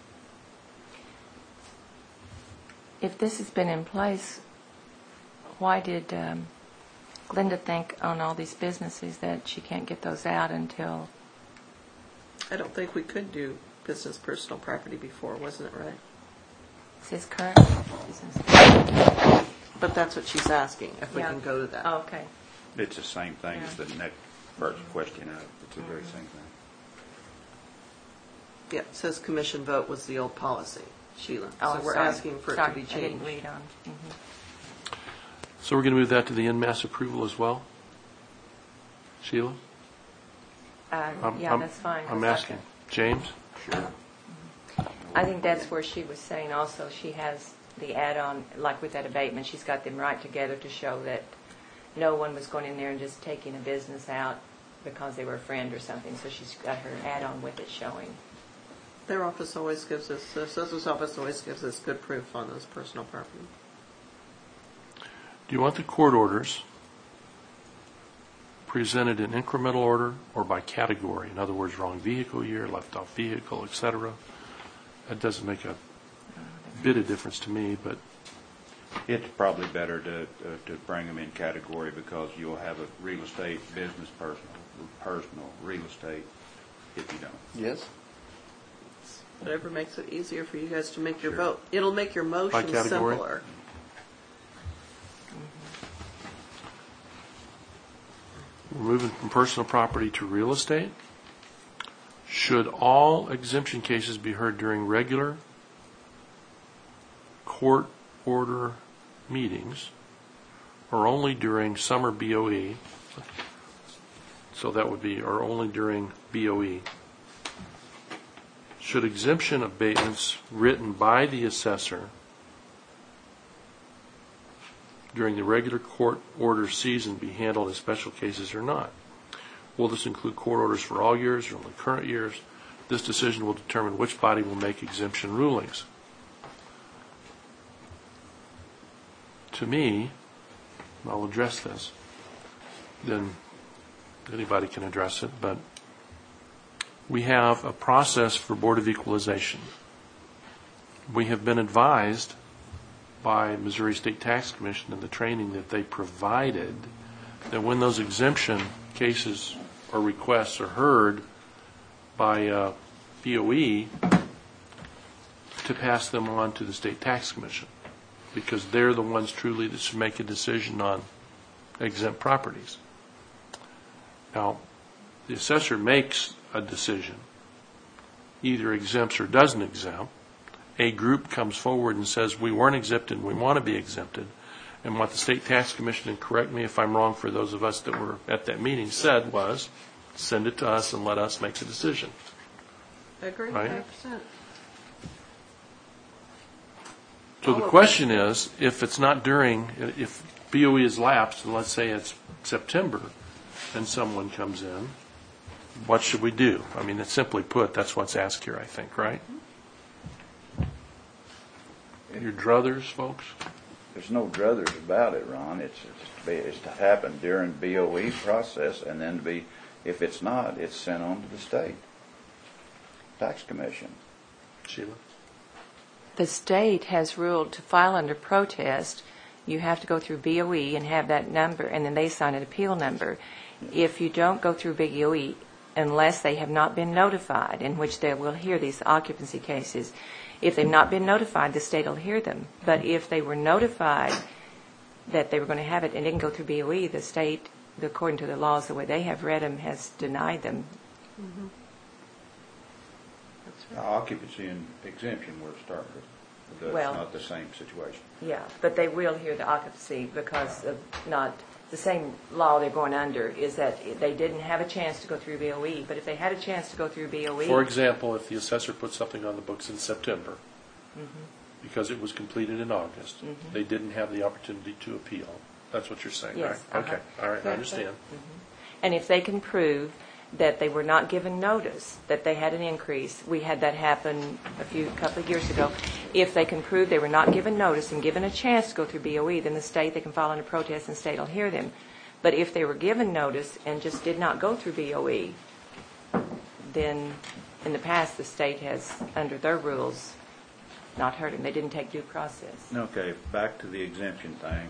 If this has been in place, why did Glenda think on all these businesses that she can't get those out until... I don't think we could do business personal property before, wasn't it right? It says current business. But that's what she's asking, if we Yeah. can go to that. Oh, okay. It's the same thing as the next first question up. It's the very same thing. Yeah, it says commission vote was the old policy, Sheila. Oh, So we're sorry. asking for it Sorry, to be I didn't changed. read on. Mhm. So we're going to move that to the en masse approval as well? Sheila? Yeah, that's fine. I'm asking. James? I think that's where she was saying also she has the add-on, like with that abatement, she's got them right together to show that no one was going in there and just taking a business out because they were a friend or something. So she's got her add-on with it showing. Their office always gives us, the assessor's office always gives us good proof on those personal property. Do you want the court orders presented in incremental order or by category? In other words, wrong vehicle year, left off vehicle, etc. That doesn't make a bit of difference to me, but It's probably better to bring them in category because you'll have a real estate, business, personal, real estate, if you don't. Yes? Whatever makes it easier for you guys to make your vote. It'll make your motion category? simpler. We're moving from personal property to real estate. Should all exemption cases be heard during regular court order meetings or only during summer BOE? So that would be, or only during BOE. Should exemption abatements written by the assessor during the regular court order season be handled as special cases or not? Will this include court orders for all years or only current years? This decision will determine which body will make exemption rulings. To me, and I'll address this, then anybody can address it, but we have a process for Board of Equalization. We have been advised by Missouri State Tax Commission and the training that they provided that when those exemption cases or requests are heard by BOE, to pass them on to the State Tax Commission, because they're the ones truly that should make a decision on exempt properties. Now, the assessor makes a decision, either exempts or doesn't exempt. A group comes forward and says, we weren't exempted, we want to be exempted. And what the State Tax Commission, and correct me if I'm wrong for those of us that were at that meeting, said was, send it to us and let us make the decision. I agree, Right? 100%. So the question is, if it's not during, if BOE is lapsed, and let's say it's September, and someone comes in, what should we do? I mean, it's simply put, that's what's asked here, I think, right? Your druthers, folks? There's no druthers about it, Ron. It's to happen during BOE process, and then if it's not, it's sent on to the state tax commission. Sheila? The state has ruled to file under protest, you have to go through BOE and have that number, and then they sign an appeal number. If you don't go through BOE, unless they have not been notified, in which they will hear these occupancy cases, if they've not been notified, the state will hear them. But if they were notified that they were going to have it and didn't go through BOE, the state, according to the laws, the way they have read them, has denied them. Mm-hmm. Now, occupancy and exemption we're starting with. That's Well- not the same situation. Yeah, but they will hear the occupancy because of not, the same law they're going under is that they didn't have a chance to go through BOE, but if they had a chance to go through BOE. For example, if the assessor put something on the books in September, because it was completed in August, they didn't have the opportunity to appeal. That's what you're saying, Yes, right? Okay, all right, I Yeah. understand. And if they can prove that they were not given notice, that they had an increase, we had that happen couple of years ago. If they can prove they were not given notice and given a chance to go through BOE, then the state, they can file under protest and the state will hear them. But if they were given notice and just did not go through BOE, then in the past the state has, under their rules, not heard them. They didn't take due process. Okay, back to the exemption thing.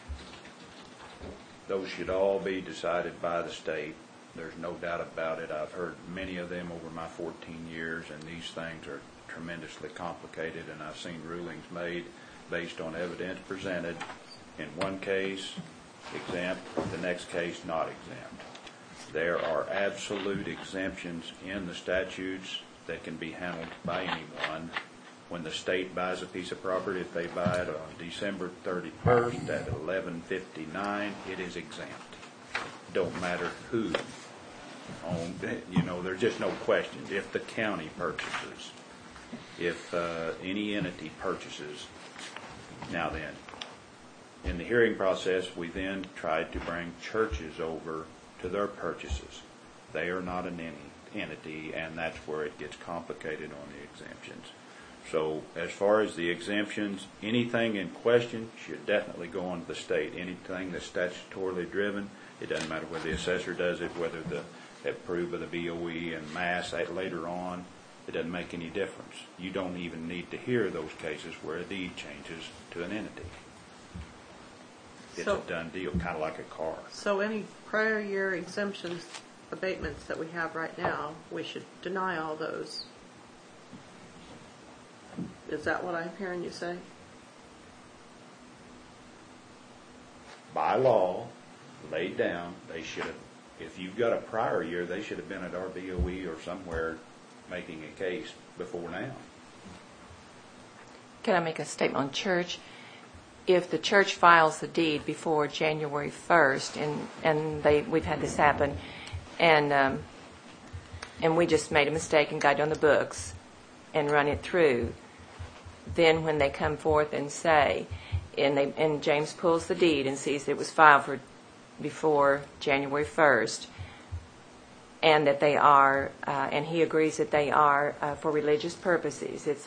Those should all be decided by the state. There's no doubt about it. I've heard many of them over my 14 years, and these things are tremendously complicated, and I've seen rulings made based on evidence presented. In one case, exempt, the next case, not exempt. There are absolute exemptions in the statutes that can be handled by anyone. When the state buys a piece of property, if they buy it on December 31st at 11:59, it is exempt. Don't matter who owned it. There's just no question. If the county purchases, if any entity purchases, now then, in the hearing process, we then tried to bring churches over to their purchases. They are not an entity, and that's where it gets complicated on the exemptions. So as far as the exemptions, anything in question should definitely go on to the state. Anything that's statutorily driven, it doesn't matter whether the assessor does it, whether they approve of the BOE and mass later on, it doesn't make any difference. You don't even need to hear those cases where a deed changes to an entity. It's So- a done deal, kind of like a car. So any prior year exemptions abatements that we have right now, we should deny all those. Is that what I'm hearing you say? By law, laid down, they should have, if you've got a prior year, they should have been at our BOE or somewhere making a case before now. Can I make a statement on church? If the church files the deed before January 1st, and we've had this happen, and we just made a mistake and got it on the books and run it through, then when they come forth and say, and James pulls the deed and sees that it was filed before January 1st, and that they are, and he agrees that they are for religious purposes. It's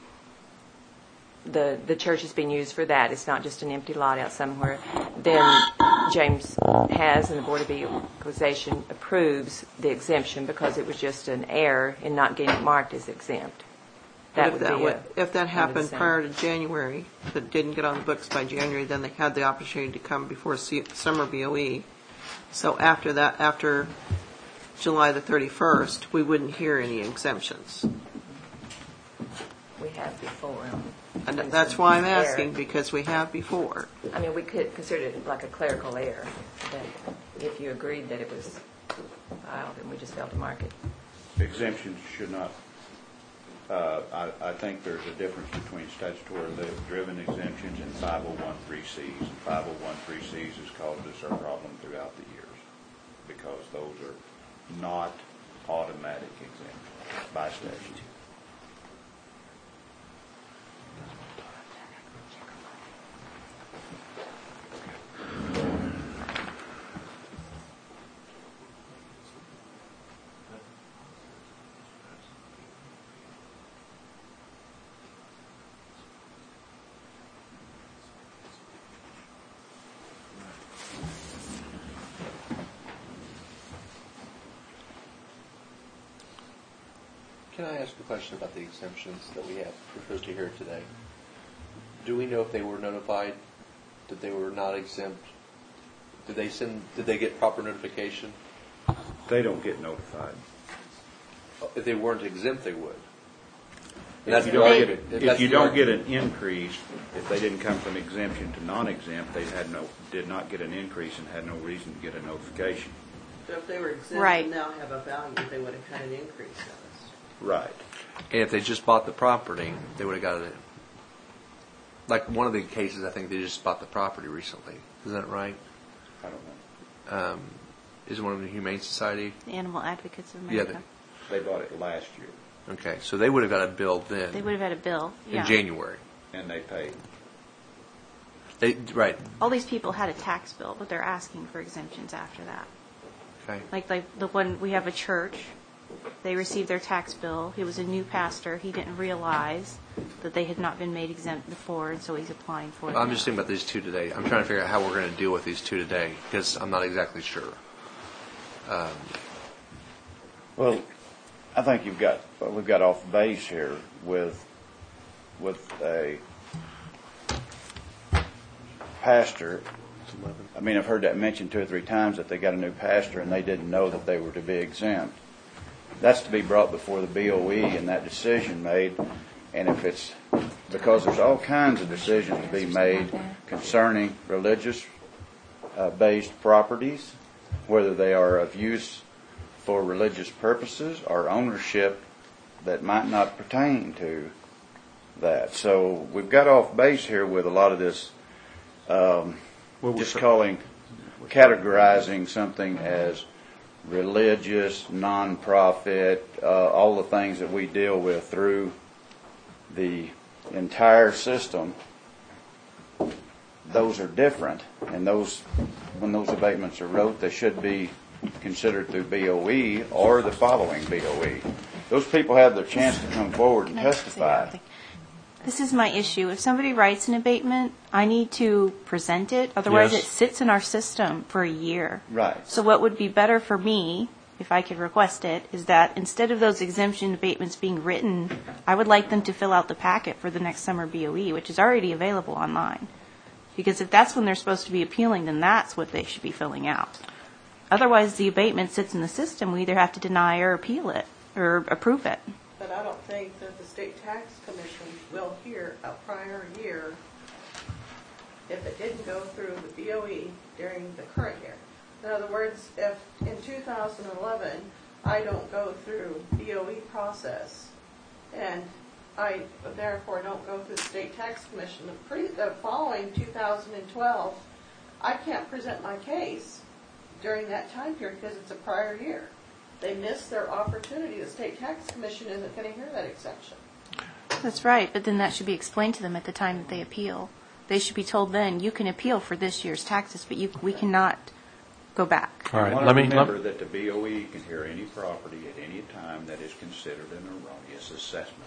the church is being used for that. It's not just an empty lot out somewhere. Then James has, and the Board of Equalization approves the exemption because it was just an error in not getting it marked as exempt. That would be if that happened prior to January, that didn't get on the books by January, then they had the opportunity to come before summer BOE. So after that, after July the 31st, we wouldn't hear any exemptions. We have before. And that's why I'm asking, because we have before. I mean, we could consider it like a clerical error, that if you agreed that it was filed and we just failed to mark it. Exemptions should not, I think there's a difference between statutory-driven exemptions and 501(c)(3)s. And 501(c)(3)s has caused us our problem throughout the years because those are not automatic exemptions by statute. Can I ask a question about the exemptions that we have proposed to hear today? Do we know if they were notified that they were not exempt? Did they get proper notification? They don't get notified. If they weren't exempt, they would. If you don't get an increase, if they didn't come from exemption to non-exempt, they did not get an increase and had no reason to get a notification. So if they were exempt Right. and now have a value, they would have had an increase on us. Right. And if they just bought the property, they would have got it. Like one of the cases, I think they just bought the property recently. Is that right? I don't know. Is it one of the Humane Society? The Animal Advocates of Yeah. America. They bought it last year, Okay, so they would have got a bill then. They would have had a bill. in Yeah. January. and they paid. Right. All these people had a tax bill, but they're asking for exemptions after that. Okay. Like the one, we have a church. They received their tax bill. He was a new pastor. He didn't realize that they had not been made exempt before, and so he's applying for it. I'm just thinking about these two today. I'm trying to figure out how we're going to deal with these two today because I'm not exactly sure. Well, I think we've got off base here with a pastor. I mean, I've heard that mentioned 2 or 3 times that they got a new pastor and they didn't know that they were to be exempt. That's to be brought before the BOE and that decision made. And if it's because there's all kinds of decisions to be made concerning religious based properties, whether they are of use for religious purposes or ownership that might not pertain to that. So we've got off base here with a lot of this categorizing something as religious, non-profit, all the things that we deal with through the entire system. Those are different, and when those abatements are wrote, they should be considered through BOE or the following BOE. Those people have their chance to come forward and testify. This is my issue. If somebody writes an abatement, I need to present it. Otherwise, Yes. it sits in our system for a year. Right. So what would be better for me, if I could request it, is that instead of those exemption abatements being written, I would like them to fill out the packet for the next summer BOE, which is already available online. Because if that's when they're supposed to be appealing, then that's what they should be filling out. Otherwise, the abatement sits in the system. We either have to deny or appeal it, or approve it. But I don't think that the State Tax Commission will hear a prior year if it didn't go through the BOE during the current year. In other words, if in 2011, I don't go through BOE process, and I therefore don't go through the State Tax Commission, the following 2012, I can't present my case during that time period because it's a prior year. They missed their opportunity. The State Tax Commission isn't going to hear that exemption. That's right, but then that should be explained to them at the time that they appeal. They should be told then, you can appeal for this year's taxes, but we cannot go back. All right, I let want me, to remember that the BOE can hear any property at any time that is considered an erroneous assessment.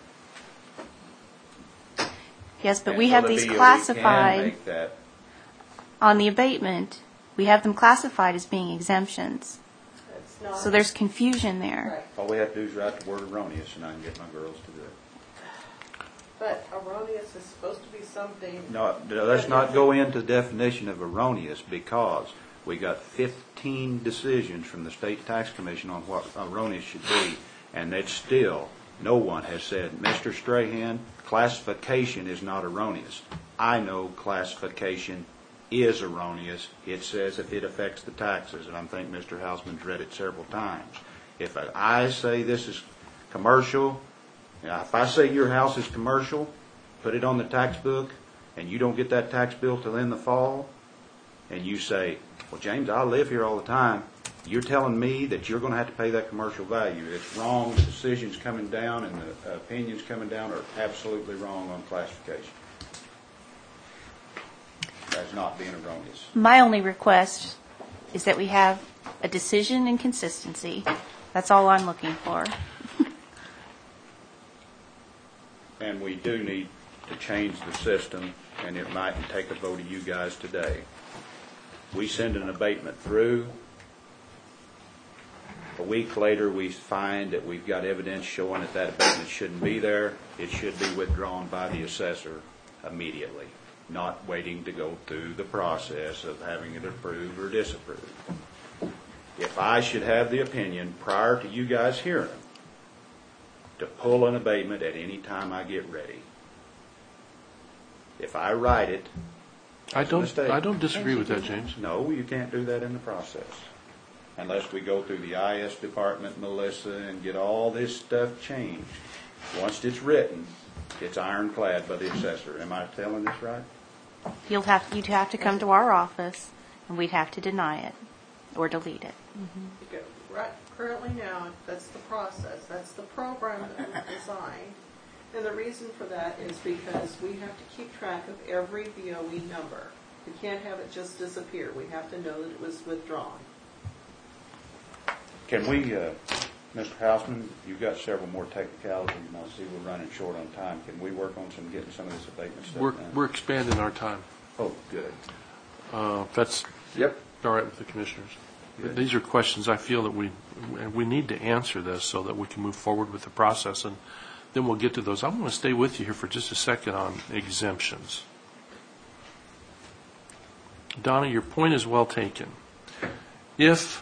Yes, but And we so have the these BOE can classified make that. on the abatement. We have them classified as being exemptions. It's not. So there's confusion there. Right. All we have to do is write the word erroneous, and I can get my girls to do it. But erroneous is supposed to be something. No, let's not go into the definition of erroneous, because we got 15 decisions from the State Tax Commission on what erroneous should be, and it's still, no one has said, Mr. Strahan, classification is not erroneous. I know classification is erroneous. It says if it affects the taxes, and I think Mr. Hausman's read it several times. If I say this is commercial, if I say your house is commercial, put it on the tax book, and you don't get that tax bill till in the fall, and you say, well, James, I live here all the time, you're telling me that you're going to have to pay that commercial value. It's wrong. The decisions coming down and the opinions coming down are absolutely wrong on classification. That's not being erroneous. My only request is that we have a decision and consistency. That's all I'm looking for. And we do need to change the system, and it might take a vote of you guys today. We send an abatement through. A week later, we find that we've got evidence showing that that abatement shouldn't be there. It should be withdrawn by the assessor immediately, not waiting to go through the process of having it approved or disapproved. If I should have the opinion prior to you guys hearing them to pull an abatement at any time I get ready, if I write it, I that's a mistake. don't disagree with that, James. No, you can't do that in the process. Unless we go through the IS department, Melissa, and get all this stuff changed. Once it's written, it's ironclad by the assessor. Am I telling this right? You'd have to come to our office, and we'd have to deny it or delete it. Right, currently now, that's the process, that's the program that we designed. And the reason for that is because we have to keep track of every BOE number. We can't have it just disappear. We have to know that it was withdrawn. Can we, Mr. Hausman, you've got several more technicalities, and I see we're running short on time. Can we work on getting some of this abatement stuff done? We're expanding our time. Oh, good. That's Yep. all right with the commissioners. Good. These are questions I feel that we need to answer this so that we can move forward with the process, and then we'll get to those. I want to stay with you here for just a second on exemptions. Donna, your point is well taken. If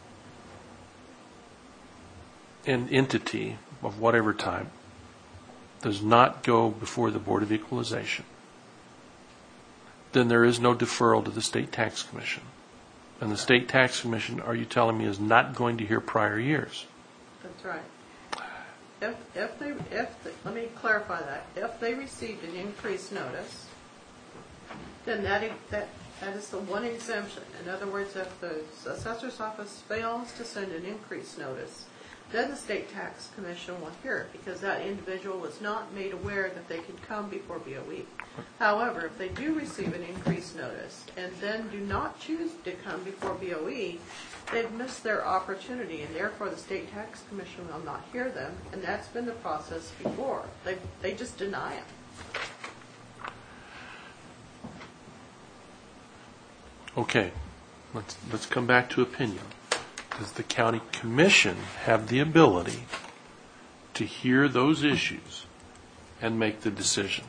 an entity of whatever type does not go before the Board of Equalization, then there is no deferral to the State Tax Commission. And the State Tax Commission, are you telling me, is not going to hear prior years? That's right. Let me clarify that. If they received an increased notice, then that is the one exemption. In other words, if the assessor's office fails to send an increased notice, then the State Tax Commission will hear it because that individual was not made aware that they could come before BOE. However, if they do receive an increased notice and then do not choose to come before BOE, they've missed their opportunity, and therefore the State Tax Commission will not hear them, and that's been the process before. They just deny it. Okay, let's come back to opinion. Does the county commission have the ability to hear those issues and make the decision?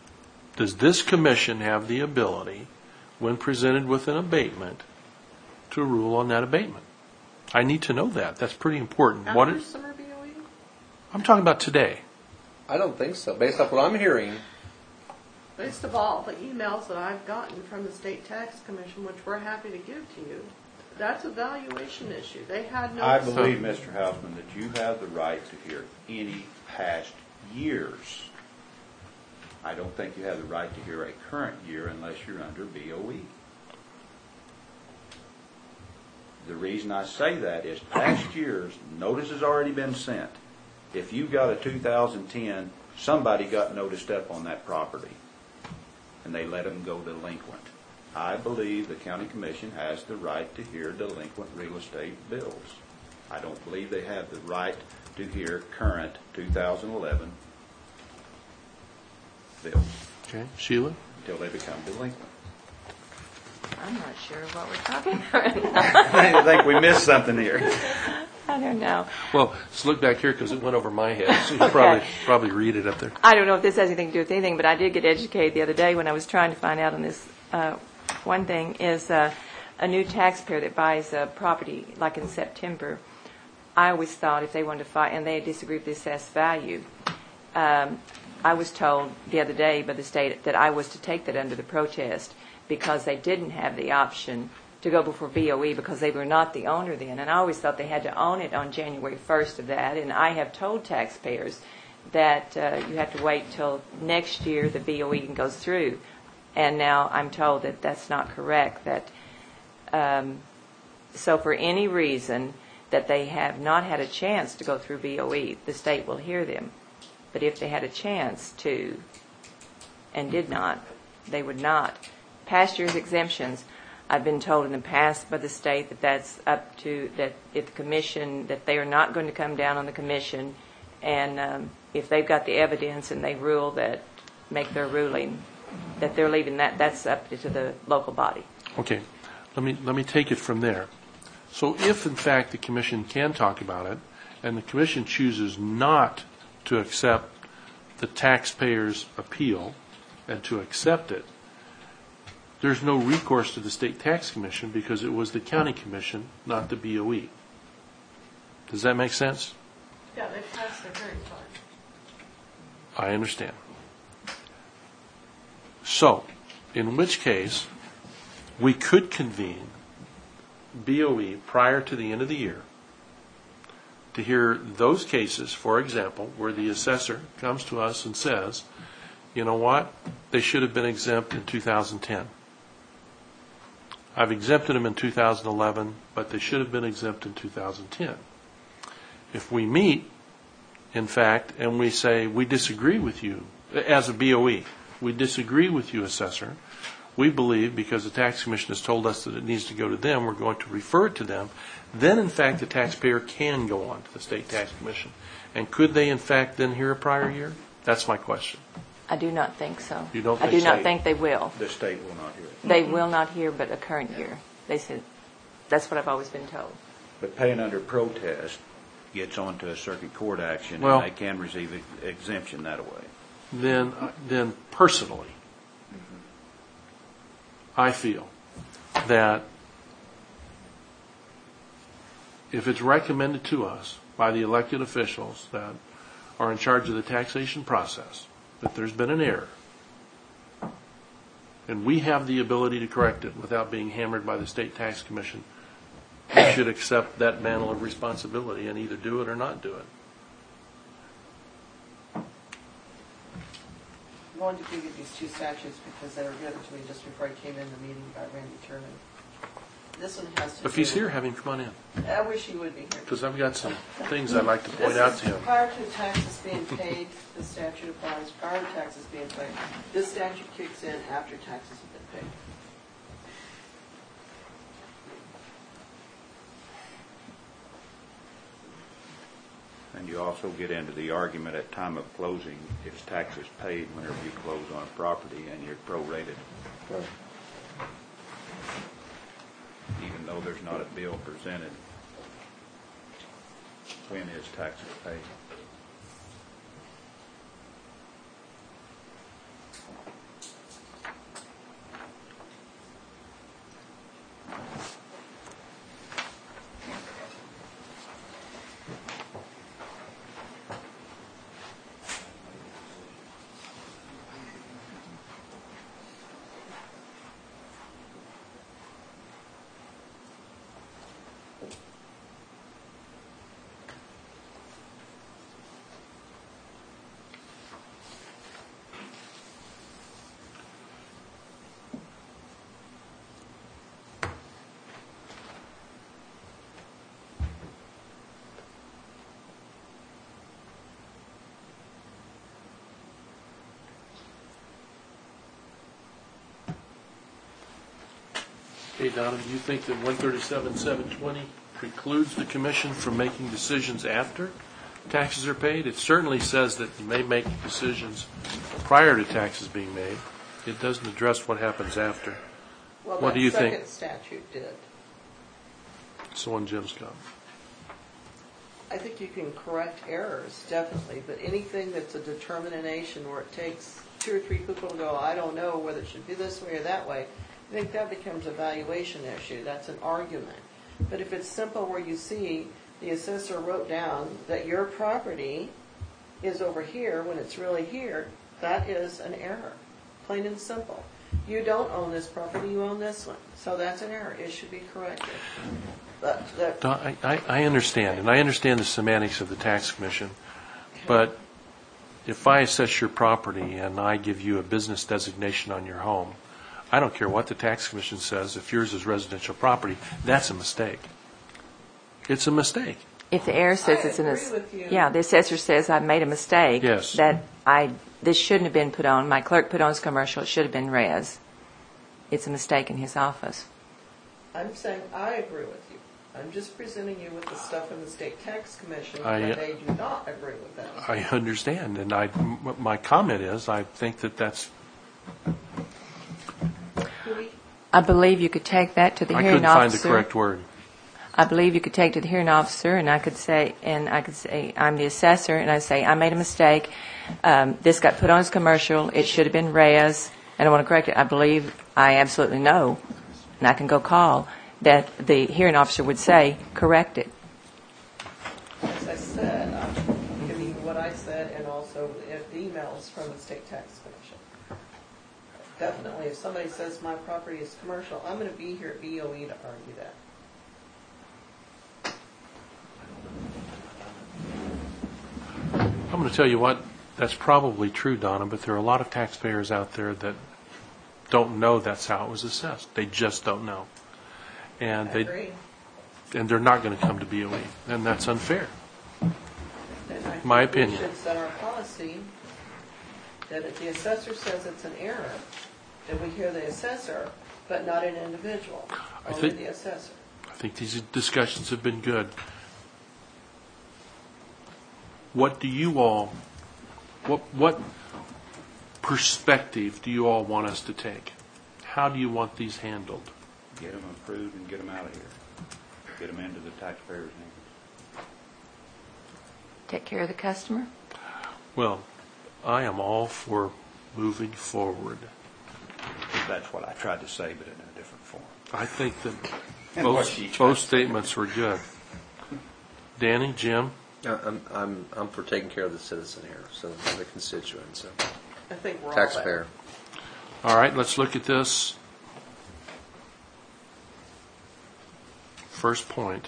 Does this commission have the ability, when presented with an abatement, to a rule on that abatement. I need to know that. That's pretty important. What After is, summer BOE? I'm talking about today. I don't think so. Based off what I'm hearing, Based of all the emails that I've gotten from the State Tax Commission, which we're happy to give to you, that's a valuation issue. They had no. I believe, Mr. Hausman, that you have the right to hear any past years. I don't think you have the right to hear a current year unless you're under BOE. The reason I say that is past years, notice has already been sent. If you got a 2010, somebody got noticed up on that property, and they let them go delinquent. I believe the county commission has the right to hear delinquent real estate bills. I don't believe they have the right to hear current 2011 bills Okay, Sheila? until they become delinquent. I'm not sure what we're talking about. I think we missed something here. I don't know. Well, let's look back here because it went over my head. So you Okay. probably read it up there. I don't know if this has anything to do with anything, but I did get educated the other day when I was trying to find out on this. One thing is a new taxpayer that buys a property, like in September. I always thought if they wanted to fight and they disagree with the assessed value, I was told the other day by the state that I was to take that under the protest because they didn't have the option to go before BOE because they were not the owner then. And I always thought they had to own it on January 1st of that. And I have told taxpayers that you have to wait till next year the BOE goes through. And now I'm told that that's not correct. That so for any reason that they have not had a chance to go through BOE, the state will hear them. But if they had a chance to and did not, they would not. Past year's exemptions, I've been told in the past by the state that that's up to, that if the commission, that they are not going to come down on the commission, and if they've got the evidence and they rule that, make their ruling, that they're leaving that, that's up to the local body. Okay, let me take it from there. So if, in fact, the commission can talk about it, and the commission chooses not to accept the taxpayer's appeal and to accept it, there's no recourse to the State Tax Commission because it was the county commission, not the BOE. Does that make sense? Yeah, they passed their hearing time. I understand. So, in which case, we could convene BOE prior to the end of the year to hear those cases, for example, where the assessor comes to us and says, you know what, they should have been exempt in 2010. I've exempted them in 2011, but they should have been exempt in 2010. If we meet, in fact, and we say, we disagree with you, as a BOE, we disagree with you, assessor, we believe, because the tax commission has told us that it needs to go to them, we're going to refer it to them, then, in fact, the taxpayer can go on to the State Tax Commission. And could they, in fact, then hear a prior year? That's my question. I do not think so. You don't I think do not so? think they will. The state will not hear it. They will not hear but a current year. They said, that's what I've always been told. But paying under protest gets onto a circuit court action, Well- and they can receive exemption that way. Then personally, I feel that if it's recommended to us by the elected officials that are in charge of the taxation process that there's been an error, and we have the ability to correct it without being hammered by the State Tax Commission, we should accept that mantle of responsibility and either do it or not do it. I wanted to give you these two statutes because they were given to me just before I came in the meeting by Randy Turner. This one has to If he's here, have him come on in, I wish he would be here. because I've got some things I'd like to point out to him. Prior to taxes being paid, the statute applies. Prior to taxes being paid, this statute kicks in after taxes have been paid. And you also get into the argument at time of closing, if taxes paid whenever you close on a property and you're prorated. Right. Even though there's not a bill presented, when is taxes paid? Okay, Donna, do you think that 137-720 precludes the commission from making decisions after taxes are paid? It certainly says that you may make decisions prior to taxes being made. It doesn't address what happens after. Well, What do you that think? second statute did. It's the one Jim's got. I think you can correct errors, definitely, but anything that's a determination where it takes 2 or 3 people to go, I don't know whether it should be this way or that way, I think that becomes a valuation issue. That's an argument. But if it's simple where you see the assessor wrote down that your property is over here when it's really here, that is an error, plain and simple. You don't own this property, you own this one. So that's an error. It should be corrected. I understand, and I understand the semantics of the tax commission, but if I assess your property and I give you a business designation on your home, I don't care what the tax commission says. If yours is residential property, that's a mistake. It's a mistake. If the error says I agree with you. yeah, the assessor says I made a mistake. Yes. That this shouldn't have been put on. My clerk put on as commercial. It should have been res. It's a mistake in his office. I'm saying I agree with you. I'm just presenting you with the stuff in the state tax commission I- that they do not agree with that. I understand, and my comment is I think that that's, I believe you could take that to the I hearing couldn't find officer. the correct word. I believe you could take to the hearing officer, and I could say, I'm the assessor, and I say, I made a mistake. This got put on as commercial. It should have been res, and I want to correct it. I believe, I absolutely know, and I can go call, that the hearing officer would say, correct it. As I said, I'm giving you what I said and also the emails from the state tax commission. Definitely, if somebody says my property is commercial, I'm going to be here at BOE to argue that. I'm going to tell you what, that's probably true, Donna, but there are a lot of taxpayers out there that don't know that's how it was assessed. They just don't know. And I agree. and they're not going to come to BOE, and that's unfair. And I think My opinion. We should set our policy that if the assessor says it's an error, that we hear the assessor, but not an individual, only the assessor. I think these discussions have been good. What do you all, what perspective do you all want us to take? How do you want these handled? Get them approved and get them out of here. Get them into the taxpayers' hands. Take care of the customer. Well, I am all for moving forward. That's what I tried to say, but in a different form. I think that And what she tried both to say. statements were good. Danny, Jim? I'm for taking care of the citizen here, so the constituent, so I think we're all taxpayer. All right, let's look at this. First point.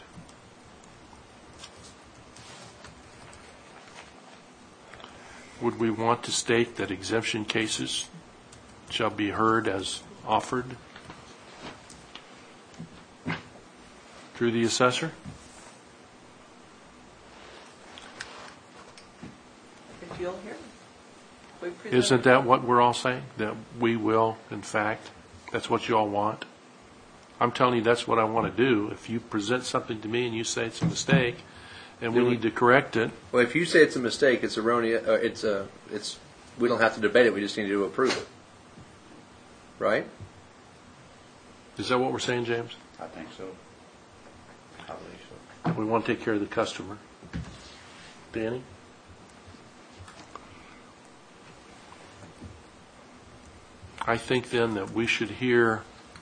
Would we want to state that exemption cases shall be heard as offered through the assessor? If you'll hear me. We present- Isn't that what we're all saying? That we will, in fact, that's what you all want? I'm telling you that's what I want to do. If you present something to me and you say it's a mistake and we need to correct it, Well, if you say it's a mistake, it's erroneous. We don't have to debate it. We just need to approve it, right? is that what we're saying, James? I think so. I believe so. We want to take care of the customer. Danny? I think then that we should hear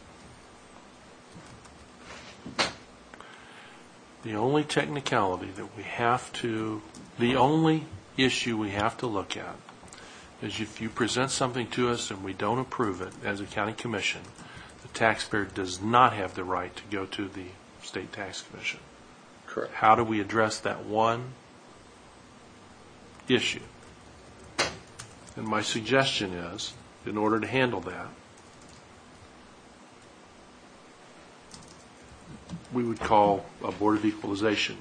the only technicality that we have to, the only issue we have to look at is if you present something to us and we don't approve it as a county commission, the taxpayer does not have the right to go to the state tax commission. Correct. How do we address that one issue? And my suggestion is, in order to handle that, we would call a Board of Equalization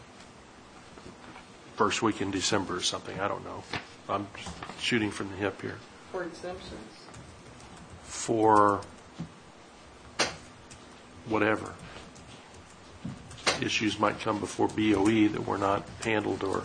first week in December or something. I don't know. I'm shooting from the hip here. For exemptions. For whatever. Issues might come before BOE that were not handled or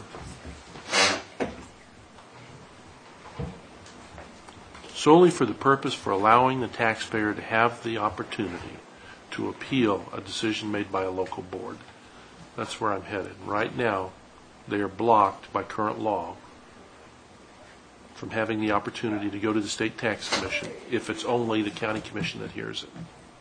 solely for the purpose for allowing the taxpayer to have the opportunity to appeal a decision made by a local board. That's where I'm headed. Right now, they are blocked by current law from having the opportunity to go to the State Tax Commission if it's only the county commission that hears it.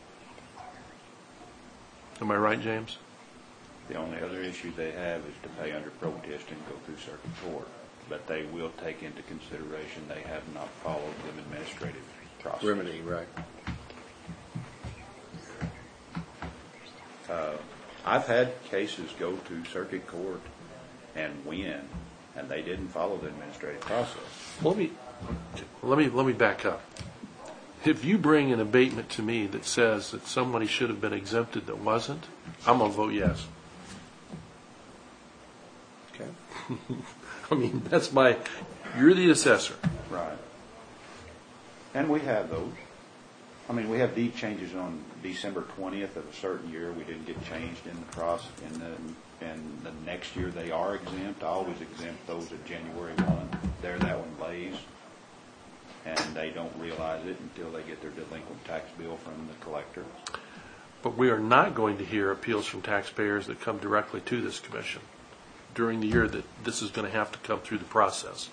Am I right, James? The only other issue they have is to pay under protest and go through circuit court. But they will take into consideration they have not followed the administrative process. Remedy, right. I've had cases go to circuit court and win, and they didn't follow the administrative process. Let me back up. If you bring an abatement to me that says that somebody should have been exempted that wasn't, I'm going to vote yes. Okay. I mean, you're the assessor. Right. And we have those. I mean, we have deed changes on December 20th of a certain year. We didn't get changed in the process. And the next year they are exempt. I always exempt those at January 1. There that one lays. And they don't realize it until they get their delinquent tax bill from the collector. But we are not going to hear appeals from taxpayers that come directly to this commission during the year that this is going to have to come through the process.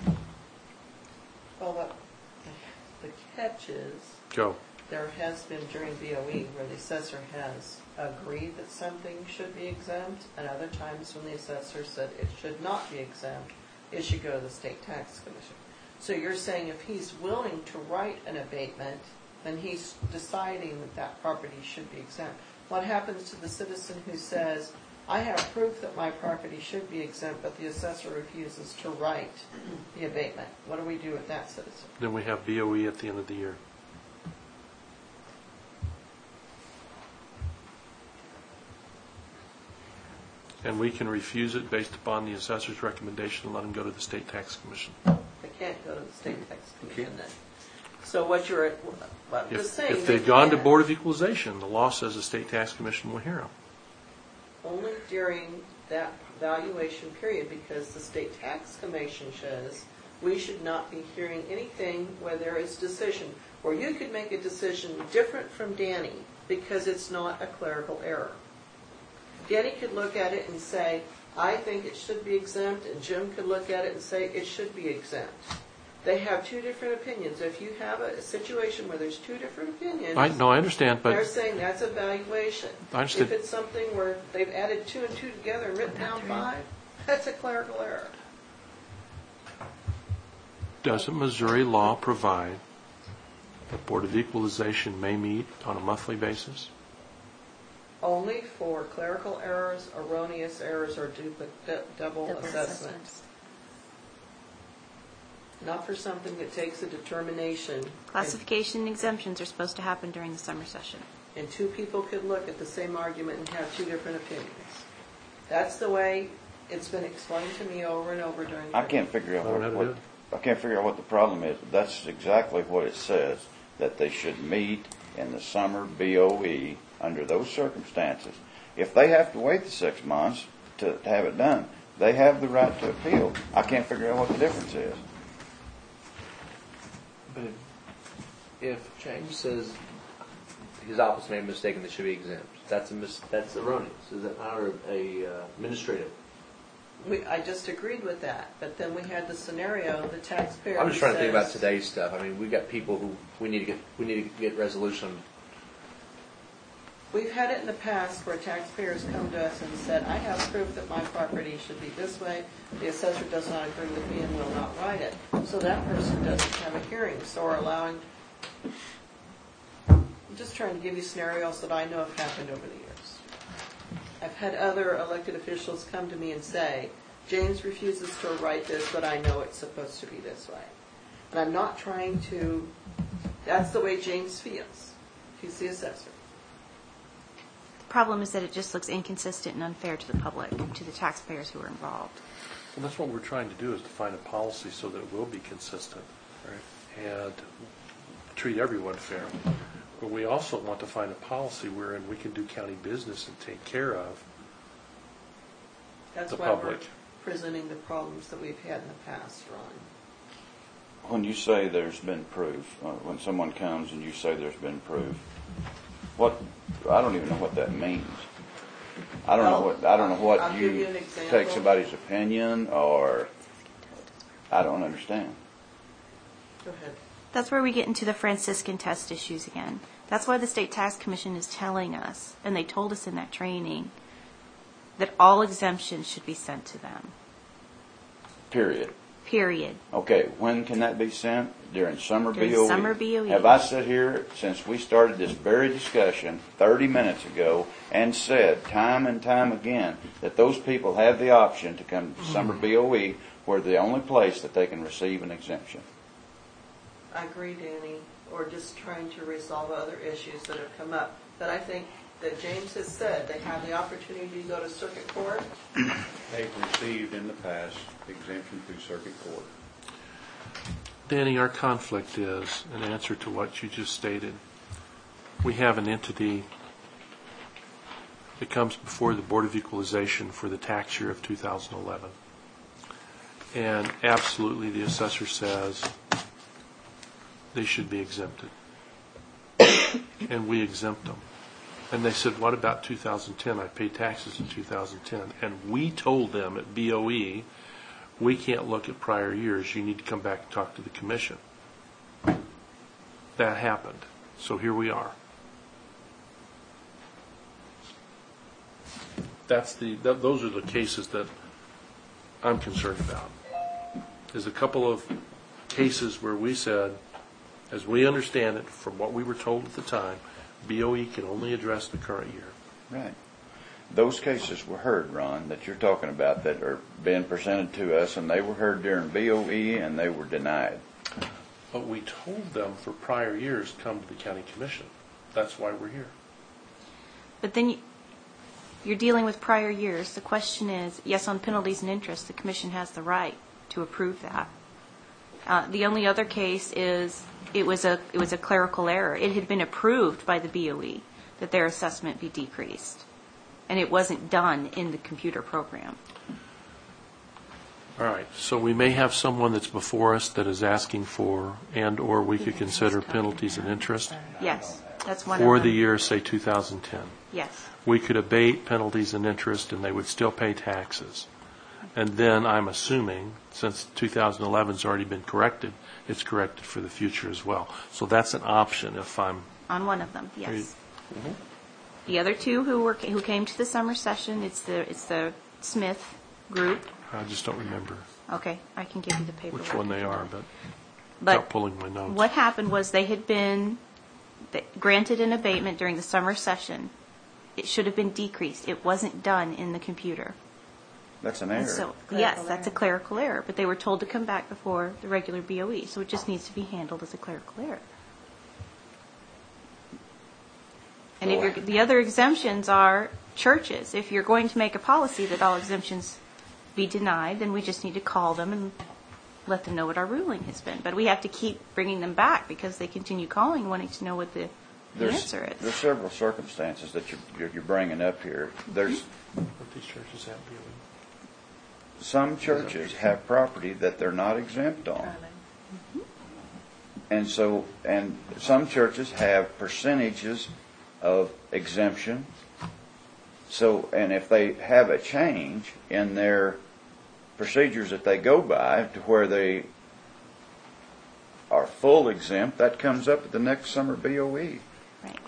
Well, the catch is, Go. there has been during BOE where the assessor has agreed that something should be exempt, and other times when the assessor said it should not be exempt, it should go to the State Tax Commission. So you're saying if he's willing to write an abatement, then he's deciding that that property should be exempt. What happens to the citizen who says, I have proof that my property should be exempt, but the assessor refuses to write the abatement? What do we do with that citizen? Then we have BOE at the end of the year. And we can refuse it based upon the assessor's recommendation and let them go to the State Tax Commission. They can't go to the State Tax Commission then. So what you're, well, I'm just saying. If they've gone to Board of Equalization, the law says the State Tax Commission will hear them. Only during that valuation period, because the State Tax Commission says we should not be hearing anything where there is decision, or you could make a decision different from Danny because it's not a clerical error. Danny could look at it and say, I think it should be exempt, and Jim could look at it and say it should be exempt. They have two different opinions. If you have a situation where there's two different opinions, I understand, but they're saying that's a valuation. I understand. If it's something where they've added 2 and 2 together and written down 5, that's a clerical error. Doesn't Missouri law provide that Board of Equalization may meet on a monthly basis? Only for clerical errors, erroneous errors, or double assessments. Not for something that takes a determination. Classification exemptions are supposed to happen during the summer session. And 2 people could look at the same argument and have 2 different opinions. That's the way it's been explained to me over and over during the I can't figure out what the problem is. That's exactly what it says, that they should meet in the summer BOE under those circumstances. If they have to wait the 6 months to have it done, they have the right to appeal. I can't figure out what the difference is. But if James says his office made a mistake and they should be exempt, that's erroneous. Is that not administrative? I just agreed with that, but then we had the scenario, the taxpayer. I'm just trying to think about today's stuff. I mean, we've got people who we need to get resolution. We've had it in the past where taxpayers come to us and said, I have proof that my property should be this way. The assessor does not agree with me and will not write it. So that person doesn't have a hearing. So we're allowing. I'm just trying to give you scenarios that I know have happened over the years. I've had other elected officials come to me and say, James refuses to write this, but I know it's supposed to be this way. And I'm not trying to, that's the way James feels. He's the assessor. The problem is that it just looks inconsistent and unfair to the public, to the taxpayers who are involved. Well, that's what we're trying to do, is to find a policy so that it will be consistent, right, and treat everyone fairly. But we also want to find a policy wherein we can do county business and take care of That's the why we're public. presenting the problems that we've had in the past, Ron. When you say there's been proof, when someone comes and you say there's been proof, I don't even know what that means. I don't know what I'll give you an example. take somebody's opinion, or I don't understand. Go ahead. That's where we get into the Franciscan test issues again. That's why the State Tax Commission is telling us, and they told us in that training, that all exemptions should be sent to them. Period. Period. Okay, when can that be sent? During summer During BOE? summer BOE. Have I sat here since we started this very discussion 30 minutes ago and said time and time again that those people have the option to come to summer BOE, where the only place that they can receive an exemption? I agree, Danny, or just trying to resolve other issues that have come up. But I think that James has said they have the opportunity to go to circuit court. They've received in the past exemption through circuit court. Danny, our conflict is, in answer to what you just stated, we have an entity that comes before the Board of Equalization for the tax year of 2011. And absolutely the assessor says they should be exempted. And we exempt them. And they said, what about 2010? I paid taxes in 2010. And we told them at BOE, we can't look at prior years. You need to come back and talk to the commission. That happened. So here we are. Those are the cases that I'm concerned about. There's a couple of cases where we said, as we understand it, from what we were told at the time, BOE can only address the current year. Right. Those cases were heard, Ron, that you're talking about, that are being presented to us, and they were heard during BOE, and they were denied. But we told them for prior years, come to the county commission. That's why we're here. But then you're dealing with prior years. The question is, yes, on penalties and interest, the commission has the right to approve that. The only other case is it was a clerical error. It had been approved by the BOE that their assessment be decreased, and it wasn't done in the computer program. All right. So we may have someone that's before us that is asking for, and or we could consider penalties and interest Yes, that's one for of them. the year, say 2010. Yes. We could abate penalties and interest, and they would still pay taxes. And then I'm assuming, since 2011's already been corrected, it's corrected for the future as well. So that's an option if I'm... On one of them, yes. Mm-hmm. The other two who came to the summer session, it's the Smith group. I just don't remember Okay, I can give you the paperwork. which one they are, but But without pulling my notes. what happened was they had been granted an abatement during the summer session. It should have been decreased. It wasn't done in the computer. That's an And error. so, yes, that's a clerical error, but they were told to come back before the regular BOE, so it just needs to be handled as a clerical error. And if the other exemptions are churches. If you're going to make a policy that all exemptions be denied, then we just need to call them and let them know what our ruling has been. But we have to keep bringing them back because they continue calling, wanting to know what the answer is. There's several circumstances that you're bringing up here. There's What these churches have BOE. some churches have property that they're not exempt on. And some churches have percentages of exemption. So, and if they have a change in their procedures that they go by to where they are full exempt, that comes up at the next summer BOE. Right.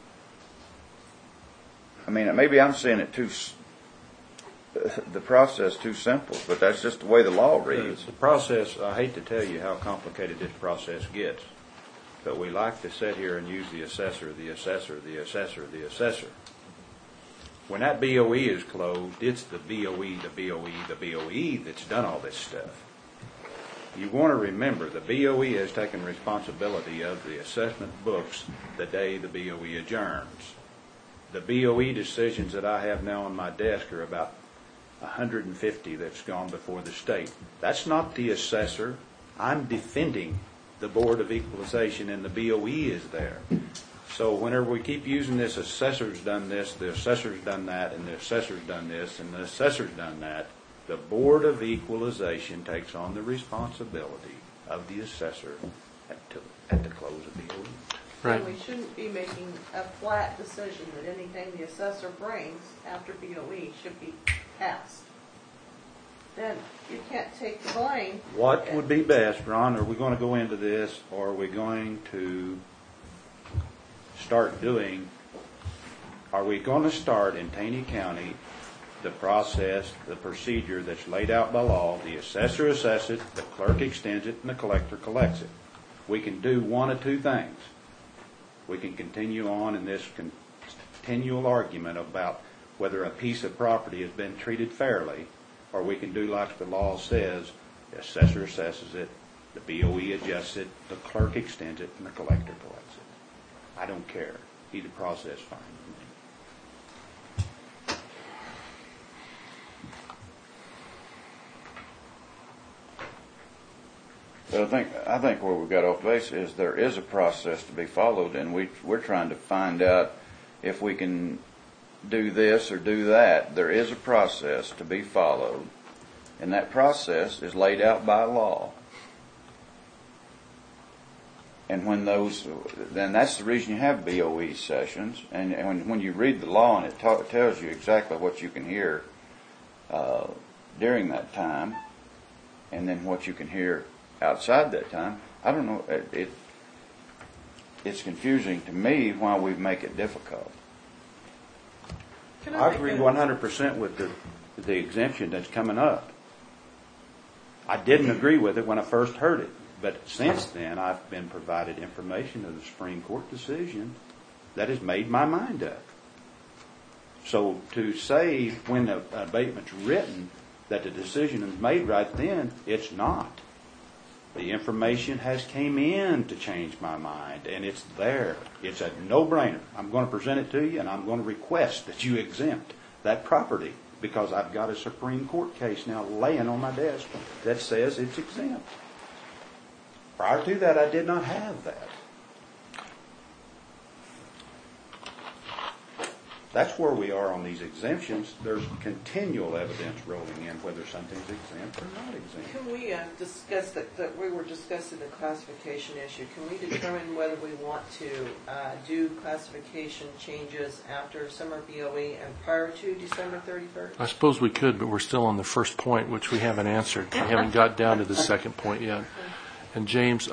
I mean, maybe I'm seeing it the process too simple, but that's just the way the law reads. The process, I hate to tell you how complicated this process gets, but we like to sit here and use the assessor, the assessor, the assessor, the assessor. When that BOE is closed, it's the BOE, the BOE, the BOE that's done all this stuff. You want to remember, the BOE has taken responsibility of the assessment books the day the BOE adjourns. The BOE decisions that I have now on my desk are about 150 that's gone before the state. That's not the assessor. I'm defending the Board of Equalization, and the BOE is there. So whenever we keep using this, assessor's done this, the assessor's done that, and the assessor's done this, and the assessor's done that, the Board of Equalization takes on the responsibility of the assessor at the close of the order. Right. And we shouldn't be making a flat decision that anything the assessor brings after BOE should be passed. Then you can't take the blame. What would be best, Ron? Are we going to go into this, or are we going to start doing, are we going to start in Taney County the process, the procedure that's laid out by law? The assessor assesses it, the clerk extends it, and the collector collects it. We can do one of two things. We can continue on in this continual argument about whether a piece of property has been treated fairly, or we can do like the law says, the assessor assesses it, the BOE adjusts it, the clerk extends it, and the collector collects it. I don't care. Either process fine with me. But I think where we got off base is there is a process to be followed, and we're trying to find out if we can do this or do that. There is a process to be followed, and that process is laid out by law. And then that's the reason you have BOE sessions. And when you read the law and it tells you exactly what you can hear during that time, and then what you can hear outside that time, I don't know. It's confusing to me why we make it difficult. I agree 100% with the exemption that's coming up. I didn't agree with it when I first heard it, but since then I've been provided information of the Supreme Court decision that has made my mind up. So to say when the abatement's written that the decision is made right then, it's not. The information has came in to change my mind, and it's there. It's a no-brainer. I'm going to present it to you, and I'm going to request that you exempt that property because I've got a Supreme Court case now laying on my desk that says it's exempt. Prior to that, I did not have that. That's where we are on these exemptions. There's continual evidence rolling in whether something's exempt or not exempt. Can we discuss that we were discussing the classification issue? Can we determine whether we want to do classification changes after summer BOE and prior to December 31st? I suppose we could, but we're still on the first point, which we haven't answered. We haven't got down to the second point yet. And James,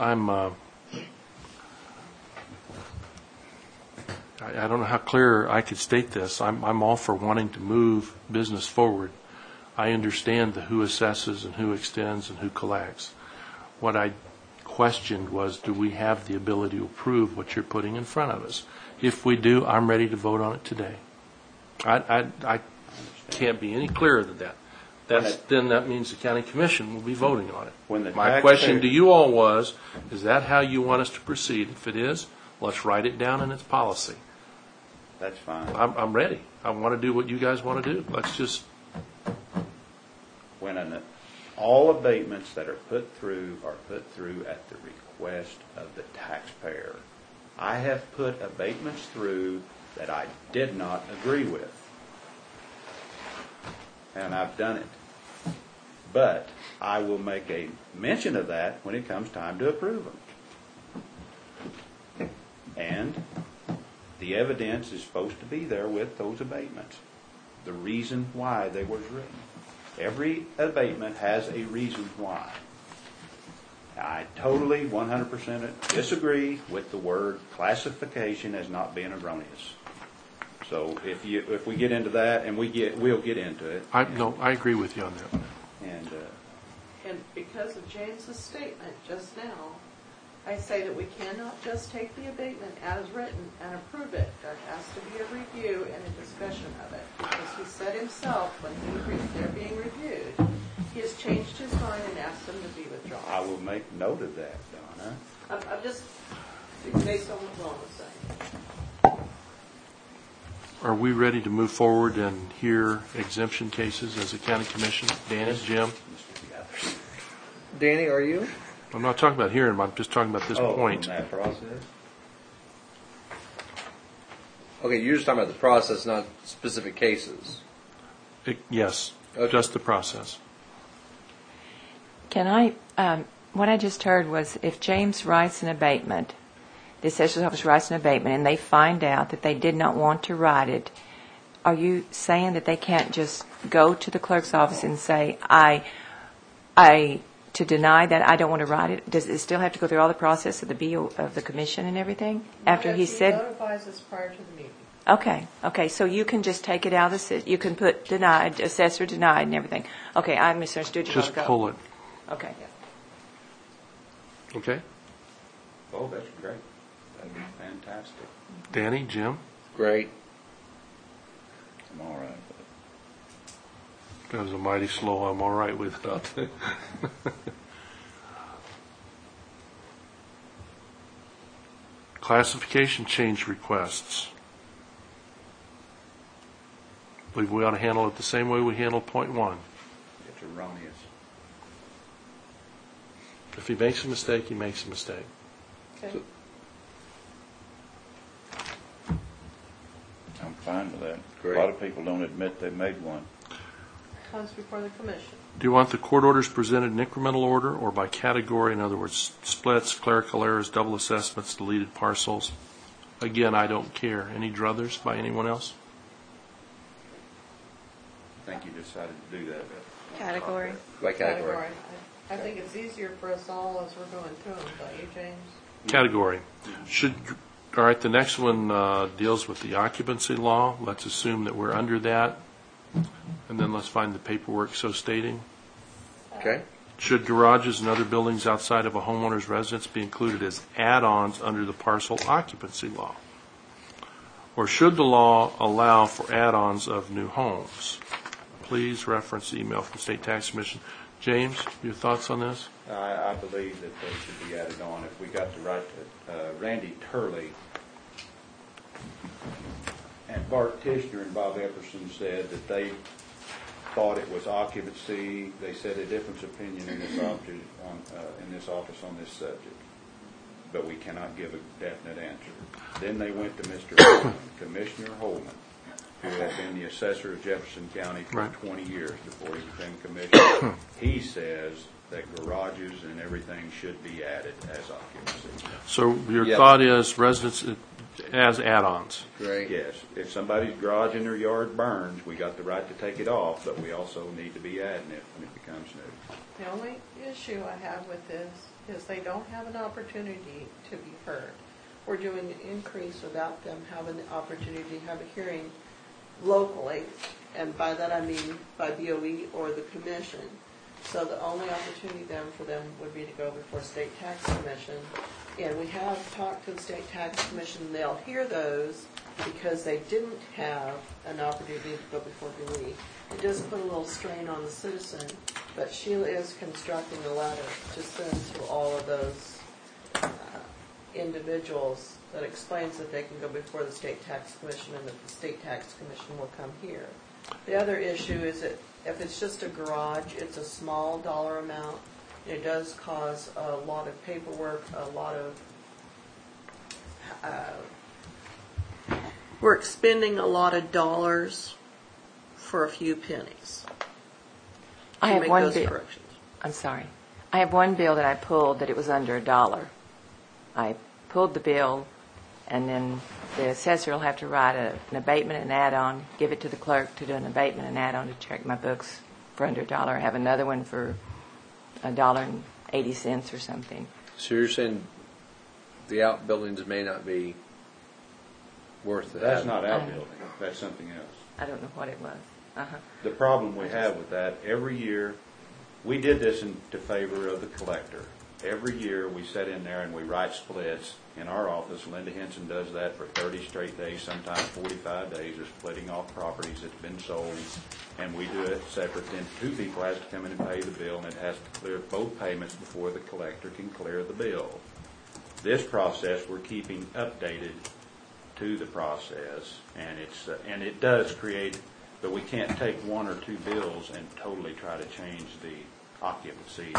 I don't know how clear I could state this. I'm all for wanting to move business forward. I understand the who assesses and who extends and who collects. What I questioned was, do we have the ability to approve what you're putting in front of us? If we do, I'm ready to vote on it today. I can't be any clearer than that. Then that means the county commission will be voting on it. My question to you all was, is that how you want us to proceed? If it is, let's write it down in its policy. That's fine. I'm ready. I want to do what you guys want to do. Let's just... When all abatements that are put through at the request of the taxpayer. I have put abatements through that I did not agree with. And I've done it. But I will make a mention of that when it comes time to approve them. And the evidence is supposed to be there with those abatements. The reason why they were written. Every abatement has a reason why. I totally 100% disagree with the word classification as not being erroneous. So if we get into that, and we'll get into it. I agree with you on that. And because of James's statement just now, I say that we cannot just take the abatement as written and approve it. There has to be a review and a discussion of it. Because he said himself, when they're being reviewed, he has changed his mind and asked them to be withdrawn. I will make note of that, Donna. I'm just based on what Ron was saying. Are we ready to move forward and hear exemption cases as a county commission? Danny, Jim? Danny, are you? I'm not talking about hearing, I'm just talking about this point. In that process? Okay, you're just talking about the process, not specific cases. Yes, Okay. just the process. Can I, what I just heard was if James writes an abatement, the assessor's office writes an abatement, and they find out that they did not want to write it, are you saying that they can't just go to the clerk's office and say, to deny that I don't want to write it? Does it still have to go through all the process of the BO, of the commission and everything? After he said, notifies us prior to the meeting. okay, so you can just take it out of the, you can put denied, assessor denied and everything. Okay, I misunderstood you. Just pull it. Okay. Okay? Oh, that's great. That'd be fantastic. Danny, Jim? Great. I'm all right with it. That was a mighty slow, I'm all right with it. Classification change requests. Believe we ought to handle it the same way we handled point one. It's erroneous. If he makes a mistake, he makes a mistake. Okay. I'm fine with that. Great. A lot of people don't admit they made one. Comes before the commission. Do you want the court orders presented in incremental order or by category? In other words, splits, clerical errors, double assessments, deleted parcels. Again, I don't care. Any druthers by anyone else? I think you decided to do that. Category. By category. I think it's easier for us all as we're going through them, don't you, James? Category. All right, the next one deals with the occupancy law. Let's assume that we're under that. And then let's find the paperwork so stating. Okay. Should garages and other buildings outside of a homeowner's residence be included as add-ons under the parcel occupancy law? Or should the law allow for add-ons of new homes? Please reference the email from State Tax Commission. James, your thoughts on this? I believe that they should be added on. If we got the right to Randy Turley and Bart Tishner and Bob Epperson said that they thought it was occupancy. They said a different opinion in this office on this subject, but we cannot give a definite answer. Then they went to Mr. Holman, Commissioner Holman, who had been the assessor of Jefferson County for 20 years before he became commissioner. He says that garages and everything should be added as occupancy. So your thought is residents as add-ons? Great. Yes. If somebody's garage in their yard burns, we got the right to take it off, but we also need to be adding it when it becomes new. The only issue I have with this is they don't have an opportunity to be heard. We're doing an increase without them having the opportunity to have a hearing locally, and by that I mean by BOE or the commission. So the only opportunity then for them would be to go before State Tax Commission. And we have talked to the State Tax Commission. They'll hear those because they didn't have an opportunity to go before BOE. It does put a little strain on the citizen, but Sheila is constructing a letter to send to all of those individuals that explains that they can go before the State Tax Commission and that the State Tax Commission will come here. The other issue is that if it's just a garage, it's a small dollar amount. It does cause a lot of paperwork, a lot of... we're expending a lot of dollars for a few pennies. I have one those bill. corrections. I'm sorry. I have one bill that I pulled that it was under $1. I pulled the bill, and then the assessor will have to write an abatement and add-on, give it to the clerk to do an abatement and add-on to check my books for under $1. I have another one for $1.80 or something. So you're saying the outbuildings may not be worth it? That's not outbuilding. That's something else. I don't know what it was. The problem we have with that, every year, we did this to favor of the collector. Every year we sit in there and we write splits. In our office, Linda Henson does that for 30 straight days, sometimes 45 days, of splitting off properties that's been sold. And we do it separate. Then two people has to come in and pay the bill, and it has to clear both payments before the collector can clear the bill. This process we're keeping updated to the process, and it does create, but we can't take one or two bills and totally try to change the occupancy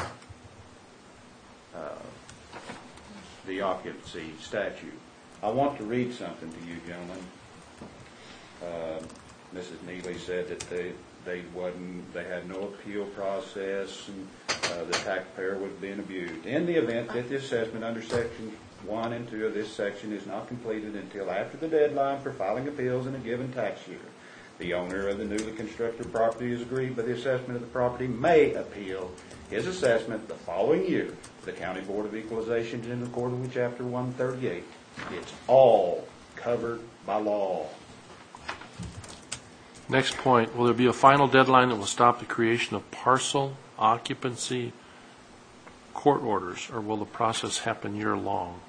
statute. I want to read something to you, gentlemen, Mrs. Neely said that they had no appeal process, and the taxpayer was being abused. In the event that the assessment under sections 1 and 2 of this section is not completed until after the deadline for filing appeals in a given tax year, the owner of the newly constructed property is aggrieved by the assessment of the property may appeal his assessment the following year to the County Board of Equalization in accordance with Chapter 138. It's all covered by law. Next point, will there be a final deadline that will stop the creation of parcel occupancy court orders, or will the process happen year-long?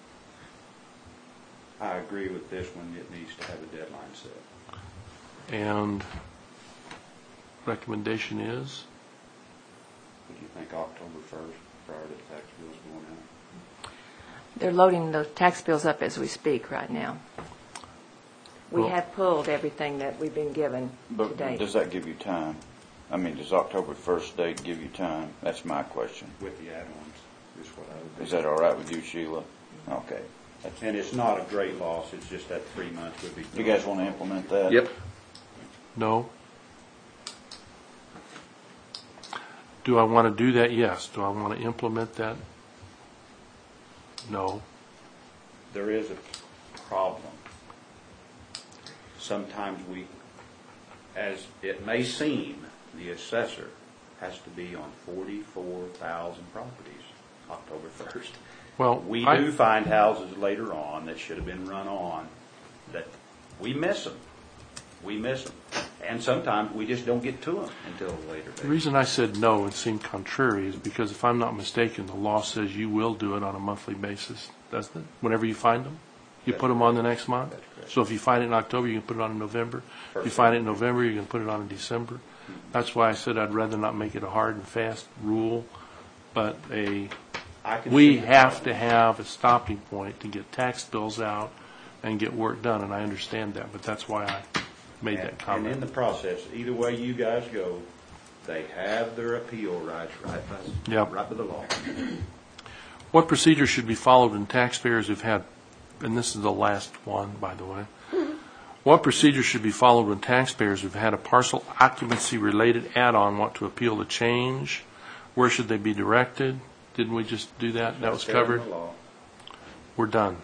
I agree with this one. It needs to have a deadline set. And recommendation is? What do you think, October 1st, prior to the tax bills going out? They're loading the tax bills up as we speak right now. We Well- have pulled everything that we've been given to But date. does that give you time? I mean, does October 1st date give you time? That's my question. With the add-ons, is what I would do. Is that all right with you, Sheila? Okay. And it's not a great loss, it's just that 3 months would be. You guys want to implement that? Yep. No. Do I want to do that? Yes. Do I want to implement that? No. There is a problem. Sometimes as it may seem, the assessor has to be on 44,000 properties October 1st. Well, We do find houses later on that should have been run on that we miss them. We miss them. And sometimes we just don't get to them until a later date. The reason I said no and seemed contrary is because if I'm not mistaken, the law says you will do it on a monthly basis, doesn't it? Whenever you find them, you put them on the next month. That's correct. So if you find it in October, you can put it on in November. If you find it in November, you can put it on in December. That's why I said I'd rather not make it a hard and fast rule, but I can we see the have problem. to have a stopping point to get tax bills out and get work done, and I understand that, but that's why I made that And in comment. the process, either way you guys go, they have their appeal rights Yep. right by the law. What procedure should be followed when taxpayers have had, and this is the last one, by the way, what procedure should be followed when taxpayers who've had a parcel occupancy-related add-on want to appeal the change? Where should they be directed? Didn't we just do that? That was That's there in covered? the law. We're done.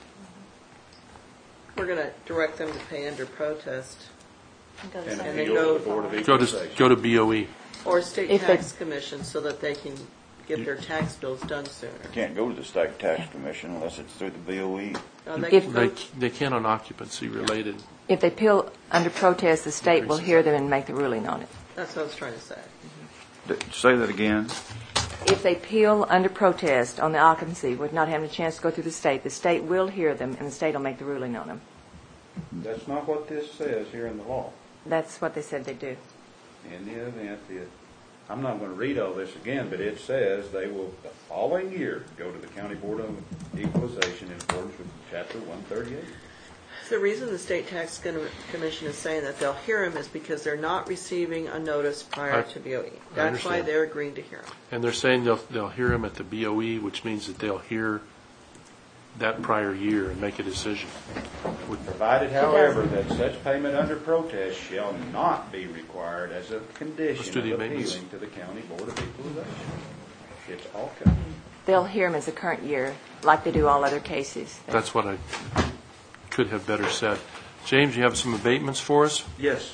We're going to direct them to pay under protest And go to And second. then appeal go- to the Board of Go Equalization. to BOE. or state If they- tax commission so that they can get their tax bills done sooner. You can't go to the state tax commission unless it's through the BOE. No, they If can They, go- they can on occupancy-related. If they appeal under protest, the state will hear them and make the ruling on it. That's what I was trying to say. Say that again. If they appeal under protest on the occupancy with not having a chance to go through the state will hear them and the state will make the ruling on them. That's not what this says here in the law. That's what they said they do. In the event, I'm not going to read all this again, but it says they will, the following year, go to the County Board of Equalization in accordance with Chapter 138. The reason the state tax commission is saying that they'll hear them is because they're not receiving a notice prior to BOE. That's why understand. they're agreeing to hear them. And they're saying they'll hear them at the BOE, which means that they'll hear that prior year and make a decision. Provided, however, that such payment under protest shall not be required as a Let's do condition the of amendments. appealing to the County Board of Equalization. It's all covered. They'll hear them as the current year, like they do all other cases. That's what I could have better said. James, you have some abatements for us? Yes.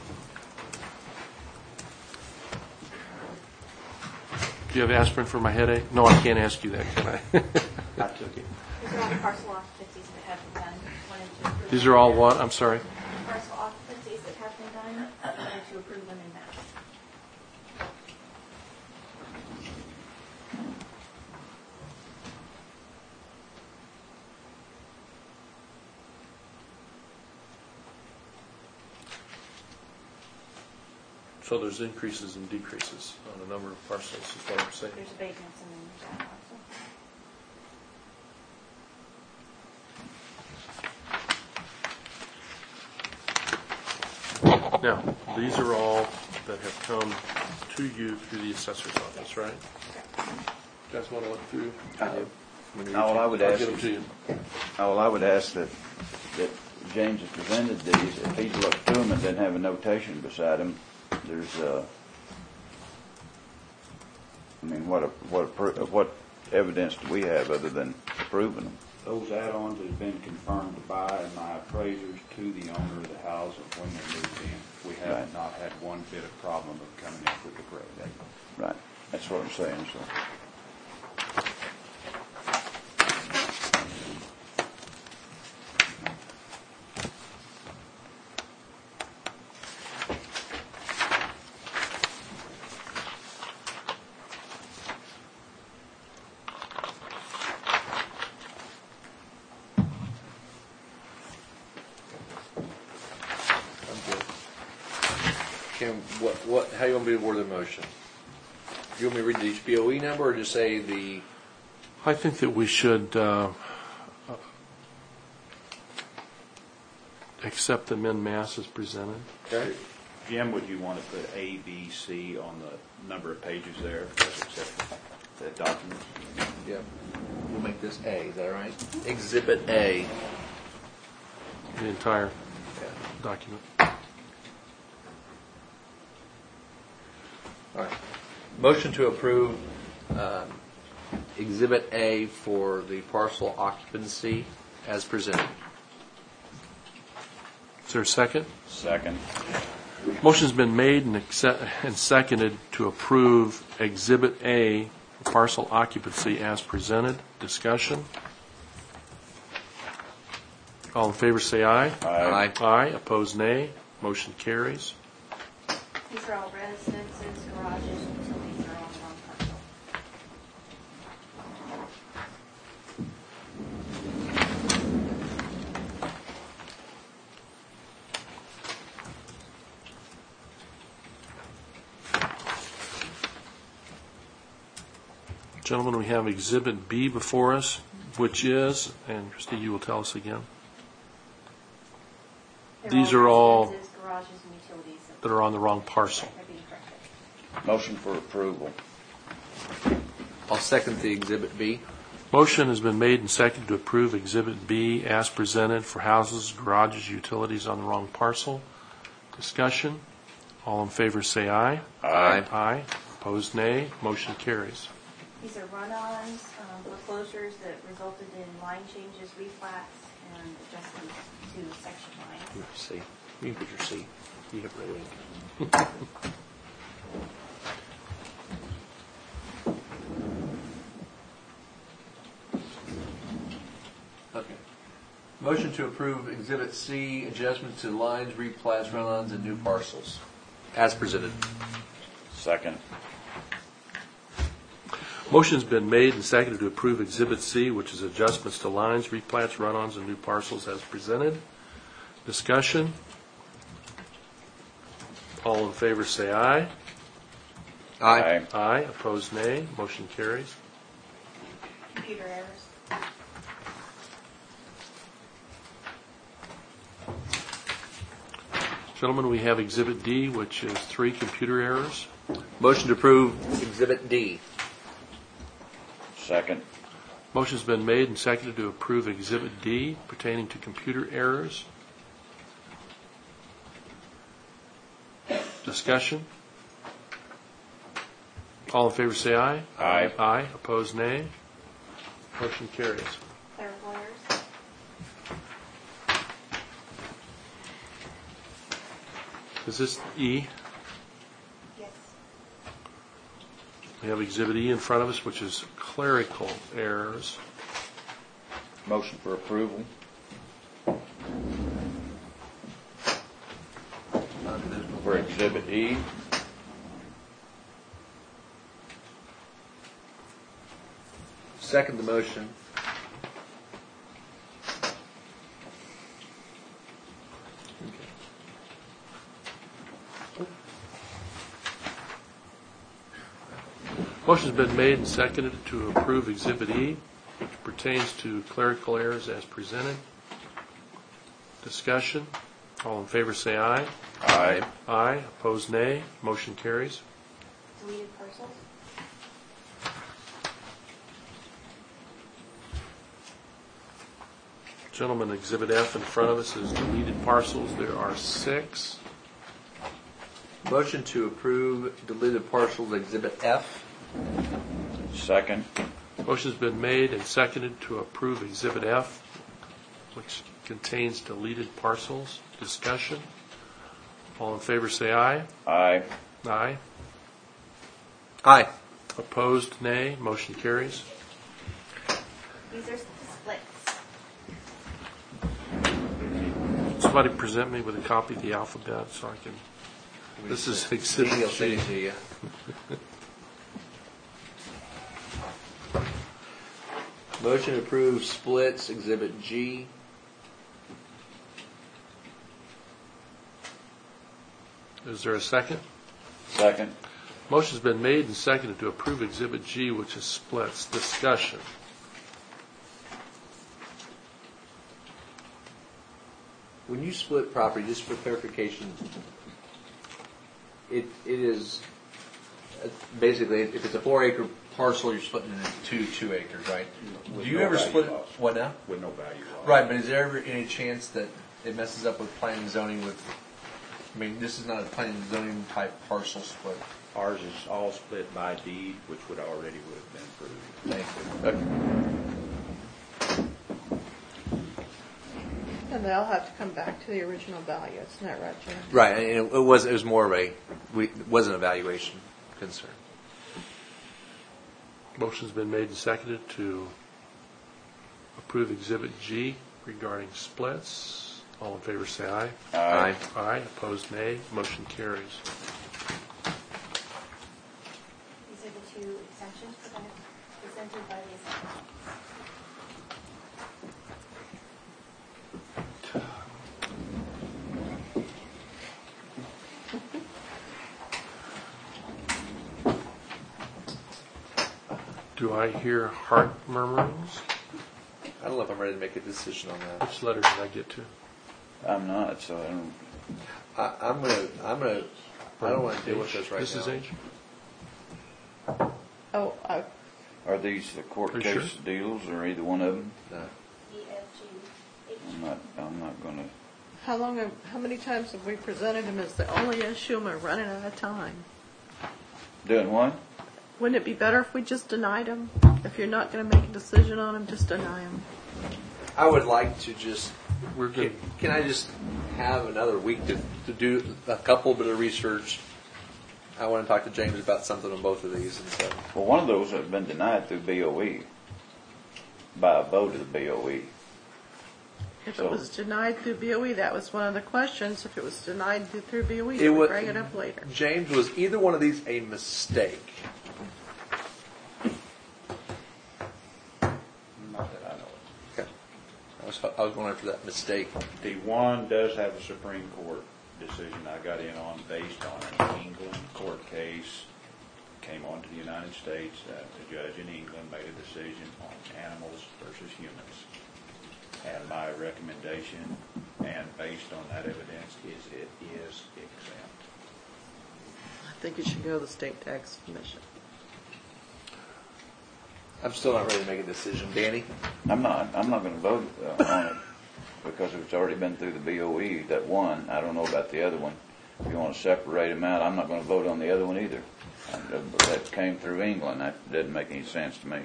Do you have aspirin for my headache? No, I can't ask you that, can I? I took it. These are all parcel occupancies that have been done. Wanted to approve These them. are all what? I'm sorry. Parcel occupancies that have been done. Wanted to approve them in mass. So there's increases and decreases on a number of parcels, is what I'm saying. There's abatements and then there's that also. Now, these are all that have come to you through the assessor's office, right? You guys want to look through? Well, I would I'll ask, get them to you. I would ask that James has presented these, if he's looked through them and didn't have a notation beside him, there's, I mean, what evidence do we have other than approving them? Those add-ons have been confirmed by my appraisers to the owner of the house of when they moved in. We have Right. not had one bit of problem of coming in with the correct date. Right, that's what I'm saying, so. How you want me to word the motion? You want me to read each BOE number or just say the, I think that we should accept them en masse as presented. okay? Jim, would you want to put A, B, C on the number of pages there? Because it's the document. Yeah. We'll make this A, is that all right? Exhibit A. The entire Yeah. document. All right. Motion to approve Exhibit A for the parcel occupancy as presented. Is there a second? Second. Motion's been made and seconded to approve Exhibit A, parcel occupancy as presented. Discussion? All in favor say aye. Aye. Aye. Opposed, nay. Motion carries. These are all residences, garages, utilities are on the wrong parcel. Gentlemen, we have Exhibit B before us, which is, and Christie, you will tell us again, They're These are all- residences, garages, and utilities that are on the wrong parcel. are being corrected. Motion for approval. I'll second the Exhibit B. Motion has been made and seconded to approve Exhibit B as presented for houses, garages, utilities on the wrong parcel. Discussion? All in favor say aye. Aye. Aye. Opposed, nay. Motion carries. These are run-ons, foreclosures that resulted in line changes, replats, and adjustments to section lines. C. You can put your C. You have red ink. Okay. Motion to approve Exhibit C, adjustments to lines, replats, run-ons, and new parcels, as presented. Second. Motion's been made and seconded to approve Exhibit C, which is adjustments to lines, replats, run-ons, and new parcels as presented. Discussion? All in favor say aye. Aye. Aye. Opposed, nay. Motion carries. Computer errors. Gentlemen, we have Exhibit D, which is 3 computer errors. Motion to approve Exhibit D. Second. Motion's been made and seconded to approve Exhibit D pertaining to computer errors. Discussion? All in favor say aye. Aye. Aye. Opposed, nay. Motion carries. Clerical errors. Is this E? Yes. We have Exhibit E in front of us, which is clerical errors. Motion for approval. For Exhibit E. Second the motion. Motion's been made and seconded to approve Exhibit E, which pertains to clerical errors as presented. Discussion? All in favor say aye. Aye. Aye. Opposed, nay. Motion carries. Deleted parcels. Gentlemen, Exhibit F in front of us is deleted parcels. There are 6. Motion to approve deleted parcels Exhibit F. Second. Motion's been made and seconded to approve Exhibit F, which contains deleted parcels. Discussion. All in favor say aye. Aye. Aye. Aye. Opposed, nay. Motion carries. These are splits. Somebody present me with a copy of the alphabet so I can. This is Exhibit Dean will send G. it to you. Motion to approve splits Exhibit G. Is there a second? Second. Motion's been made and seconded to approve Exhibit G, which is splits. Discussion. When you split property, just for clarification, it is basically, if it's a 4-acre parcel, you're splitting it into 2 acres, right? With Do you no ever value split, loss. what now? With no value loss. Right, but is there ever any chance that it messes up with planning and zoning with, I mean, this is not a planning and zoning type parcel split. Ours is all split by deed, which would already would have been approved. Thank you. And they'll have to come back to the original value, isn't that right, Jim? Right, and it was more of a, it wasn't a valuation concern. Motion's been made and seconded to approve Exhibit G regarding splits. All in favor say aye. Aye. Aye. Opposed, nay. Motion carries. These are the 2 exemptions presented by the assessor. Do I hear heart murmurings? I don't know if I'm ready to make a decision on that. Which letter did I get to? I'm not, so I don't. I don't want to deal with this right now. This is H? Oh, Are these the court Are you case sure? deals or either one of them? No. E, F, G, H. I'm not gonna. how many times have we presented them as the only issue and we're running out of time? Doing what? Wouldn't it be better if we just denied them? If you're not going to make a decision on them, just deny them. I would like to just, We're good. can I just have another week to do a couple bit of research? I want to talk to James about something on both of these and stuff. Well, one of those have been denied through BOE by a vote of the BOE. If So- it was denied through BOE, that was one of the questions. If it was denied through BOE, It we'll would- bring it up later. James, was either one of these a mistake? Not that I know of. Okay. I was going after that mistake. The one does have a Supreme Court decision I got in on based on an England court case. Came on to the United States. The judge in England made a decision on animals versus humans. And my recommendation, and based on that evidence, is it is exempt. I think it should go to the State Tax Commission. I'm still not ready to make a decision. Danny? I'm not going to vote on it because it's already been through the BOE, that one. I don't know about the other one. If you want to separate them out, I'm not going to vote on the other one either. That came through England. That didn't make any sense to me.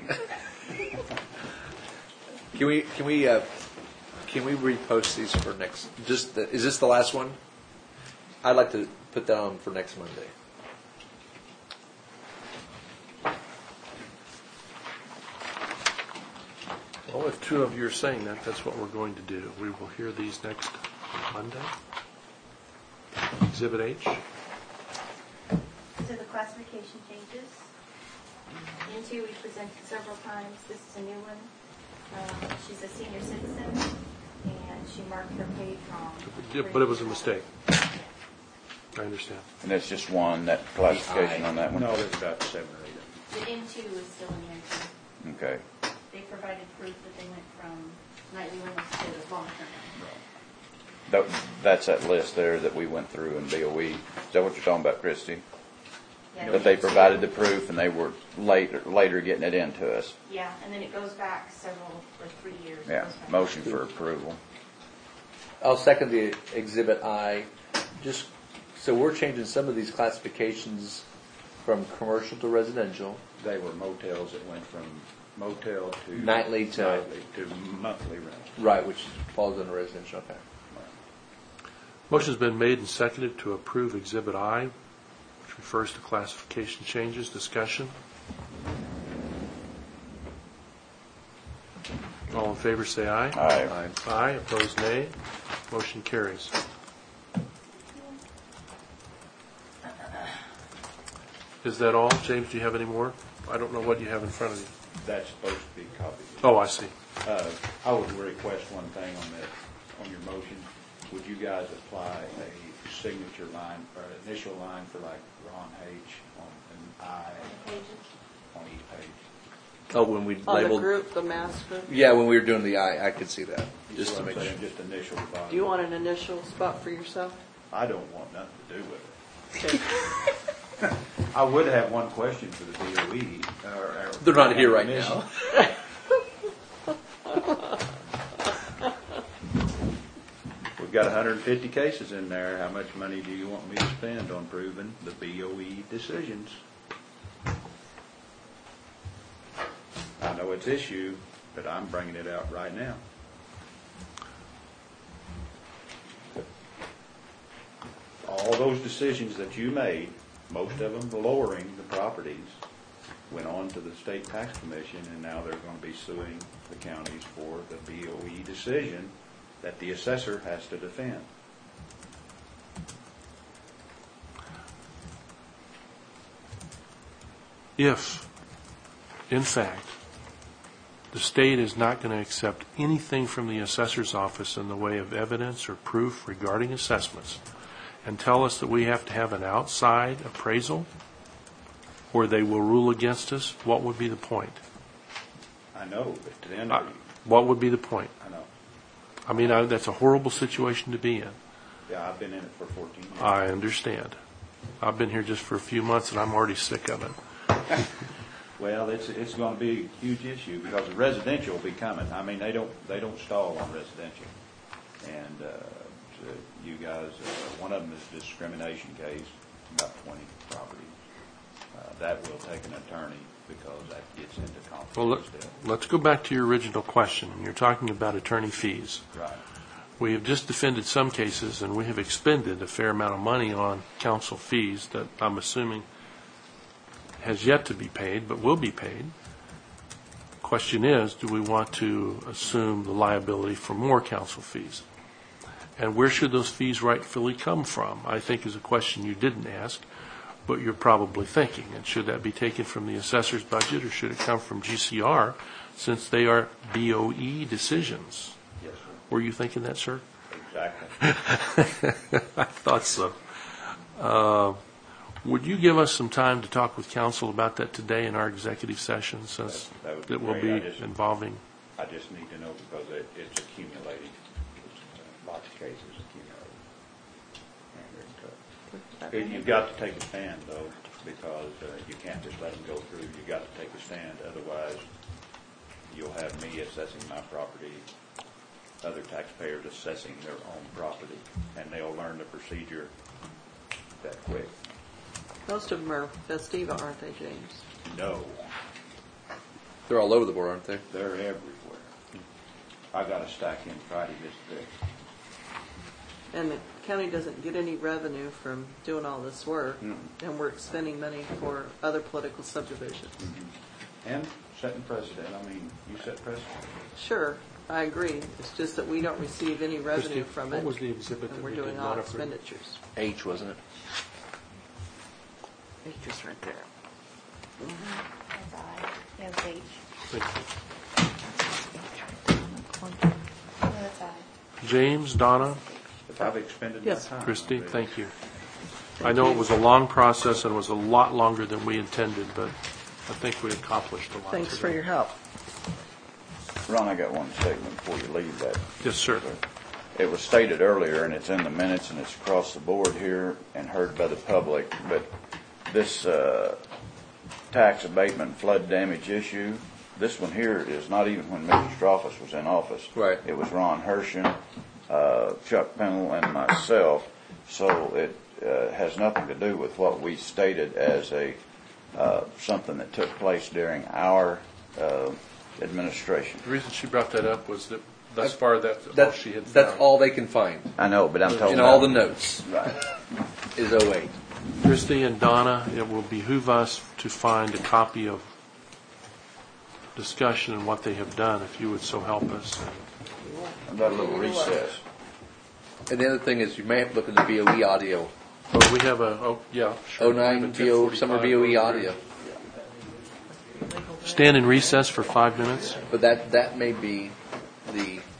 Can we repost these for next? Is this the last one? I'd like to put that on for next Monday. Well, if 2 of you are saying that, that's what we're going to do. We will hear these next Monday. Exhibit H. These are the classification changes. Into, we presented several times. This is a new one. She's a senior citizen, and she marked her page wrong. Yeah, but it was a mistake. I understand. And that's just one, that classification on that one? No, there's about 7 or 8 of them. The into is still in there, too. Okay. They provided proof that they went from nightly limits to long-term. That's that list there that we went through in BOE. Is that what you're talking about, Christie? Yeah, But they provided the proof and they were later getting it into us. Yeah, and then it goes back several, or 3 years. It Yeah, goes back. motion for approval. I'll second the Exhibit I. Just, so we're changing some of these classifications from commercial to residential. They were motels that went from motel to Nightly to- monthly rental. Right, which falls under residential, okay. Motion's been made and seconded to approve Exhibit I, which refers to classification changes. Discussion. All in favor say aye. Aye. Aye. Opposed, nay. Motion carries. Is that all? James, do you have any more? I don't know what you have in front of you. That's supposed to be copied. Oh, I see. I would request one thing on that, on your motion. Would you guys apply a signature line or initial line for like Ron H on an I Pages. on each page? Oh, when we On the labeled. group, the mass group? Yeah, when we were doing the I could see that. Just to What I'm make sure. saying, Just initial the bottom. Do you want an initial spot for yourself? I don't want nothing to do with Okay. it. I would have one question for the DOE. They're not here right commission. now. We've got 150 cases in there. How much money do you want me to spend on proving the BOE decisions? I know it's issue, but I'm bringing it out right now. All those decisions that you made, most of them lowering the properties, went on to the State Tax Commission, and now they're going to be suing the counties for the BOE decision that the assessor has to defend. If, in fact, the state is not going to accept anything from the assessor's office in the way of evidence or proof regarding assessments, and tell us that we have to have an outside appraisal, or they will rule against us, what would be the point? I know, but to the end of it, What would be the point? I know. I mean, that's a horrible situation to be in. Yeah, I've been in it for 14 years. I understand. I've been here just for a few months, and I'm already sick of it. Well, it's going to be a huge issue because the residential will be coming. I mean, they don't stall on residential. And so you guys, one of them is a discrimination case, about 20 properties. That will take an attorney because that gets into conflict. Well, still. let's go back to your original question. You're talking about attorney fees. Right. We have just defended some cases, and we have expended a fair amount of money on counsel fees that I'm assuming has yet to be paid, but will be paid. The question is, do we want to assume the liability for more counsel fees? And where should those fees rightfully come from? I think is a question you didn't ask, but you're probably thinking. And should that be taken from the assessor's budget, or should it come from GCR, since they are BOE decisions? Yes, sir. Were you thinking that, sir? Exactly. I thought so. Would you give us some time to talk with counsel about that today in our executive session, since That would be it will great. be involving? I just need to know because it's accumulating. Lots of cases accumulating. And you've got to take a stand, though, because you can't just let them go through. You've got to take a stand. Otherwise, you'll have me assessing my property, other taxpayers assessing their own property, and they'll learn the procedure that quick. Most of them are Festiva, aren't they, James? No, They're all over the board, aren't they? they're everywhere. I got a stack in Friday this big. And the county doesn't get any revenue from doing all this work, and we're expending money for other political subdivisions. And setting precedent. I mean, you set precedent. Sure, I agree. It's just that we don't receive any revenue Christie, from what it, was the exhibit and that we're we doing did all not approve? expenditures. H, wasn't it? It's just right there. That's I. Yeah, page. Thank you. Yeah, that's I. James, Donna, If I've expended my Yes. time. Christie, I'll do it. thank you. I know it was a long process and was a lot longer than we intended, but I think we accomplished a lot. Thanks for today. your help. Ron, I got one statement before you leave that. Yes, sir. It was stated earlier, and it's in the minutes, and it's across the board here and heard by the public, but this tax abatement flood damage issue, this one here is not even when Mr. Stroffus was in office. Right. It was Ron Hershen, Chuck Pennell, and myself. So it has nothing to do with what we stated as a something that took place during our administration. The reason she brought that up was that thus far that's all That's, she had found. that's all they can find I know, but I'm told in all the notes Right. is 08. Christie and Donna, it will behoove us to find a copy of discussion and what they have done, if you would so help us. I've got a little recess. And the other thing is you may have to look at the BOE audio. Oh, we have yeah, sure. 09 We have a summer 10:45 BOE audio. Stand in recess for 5 minutes. But that may be the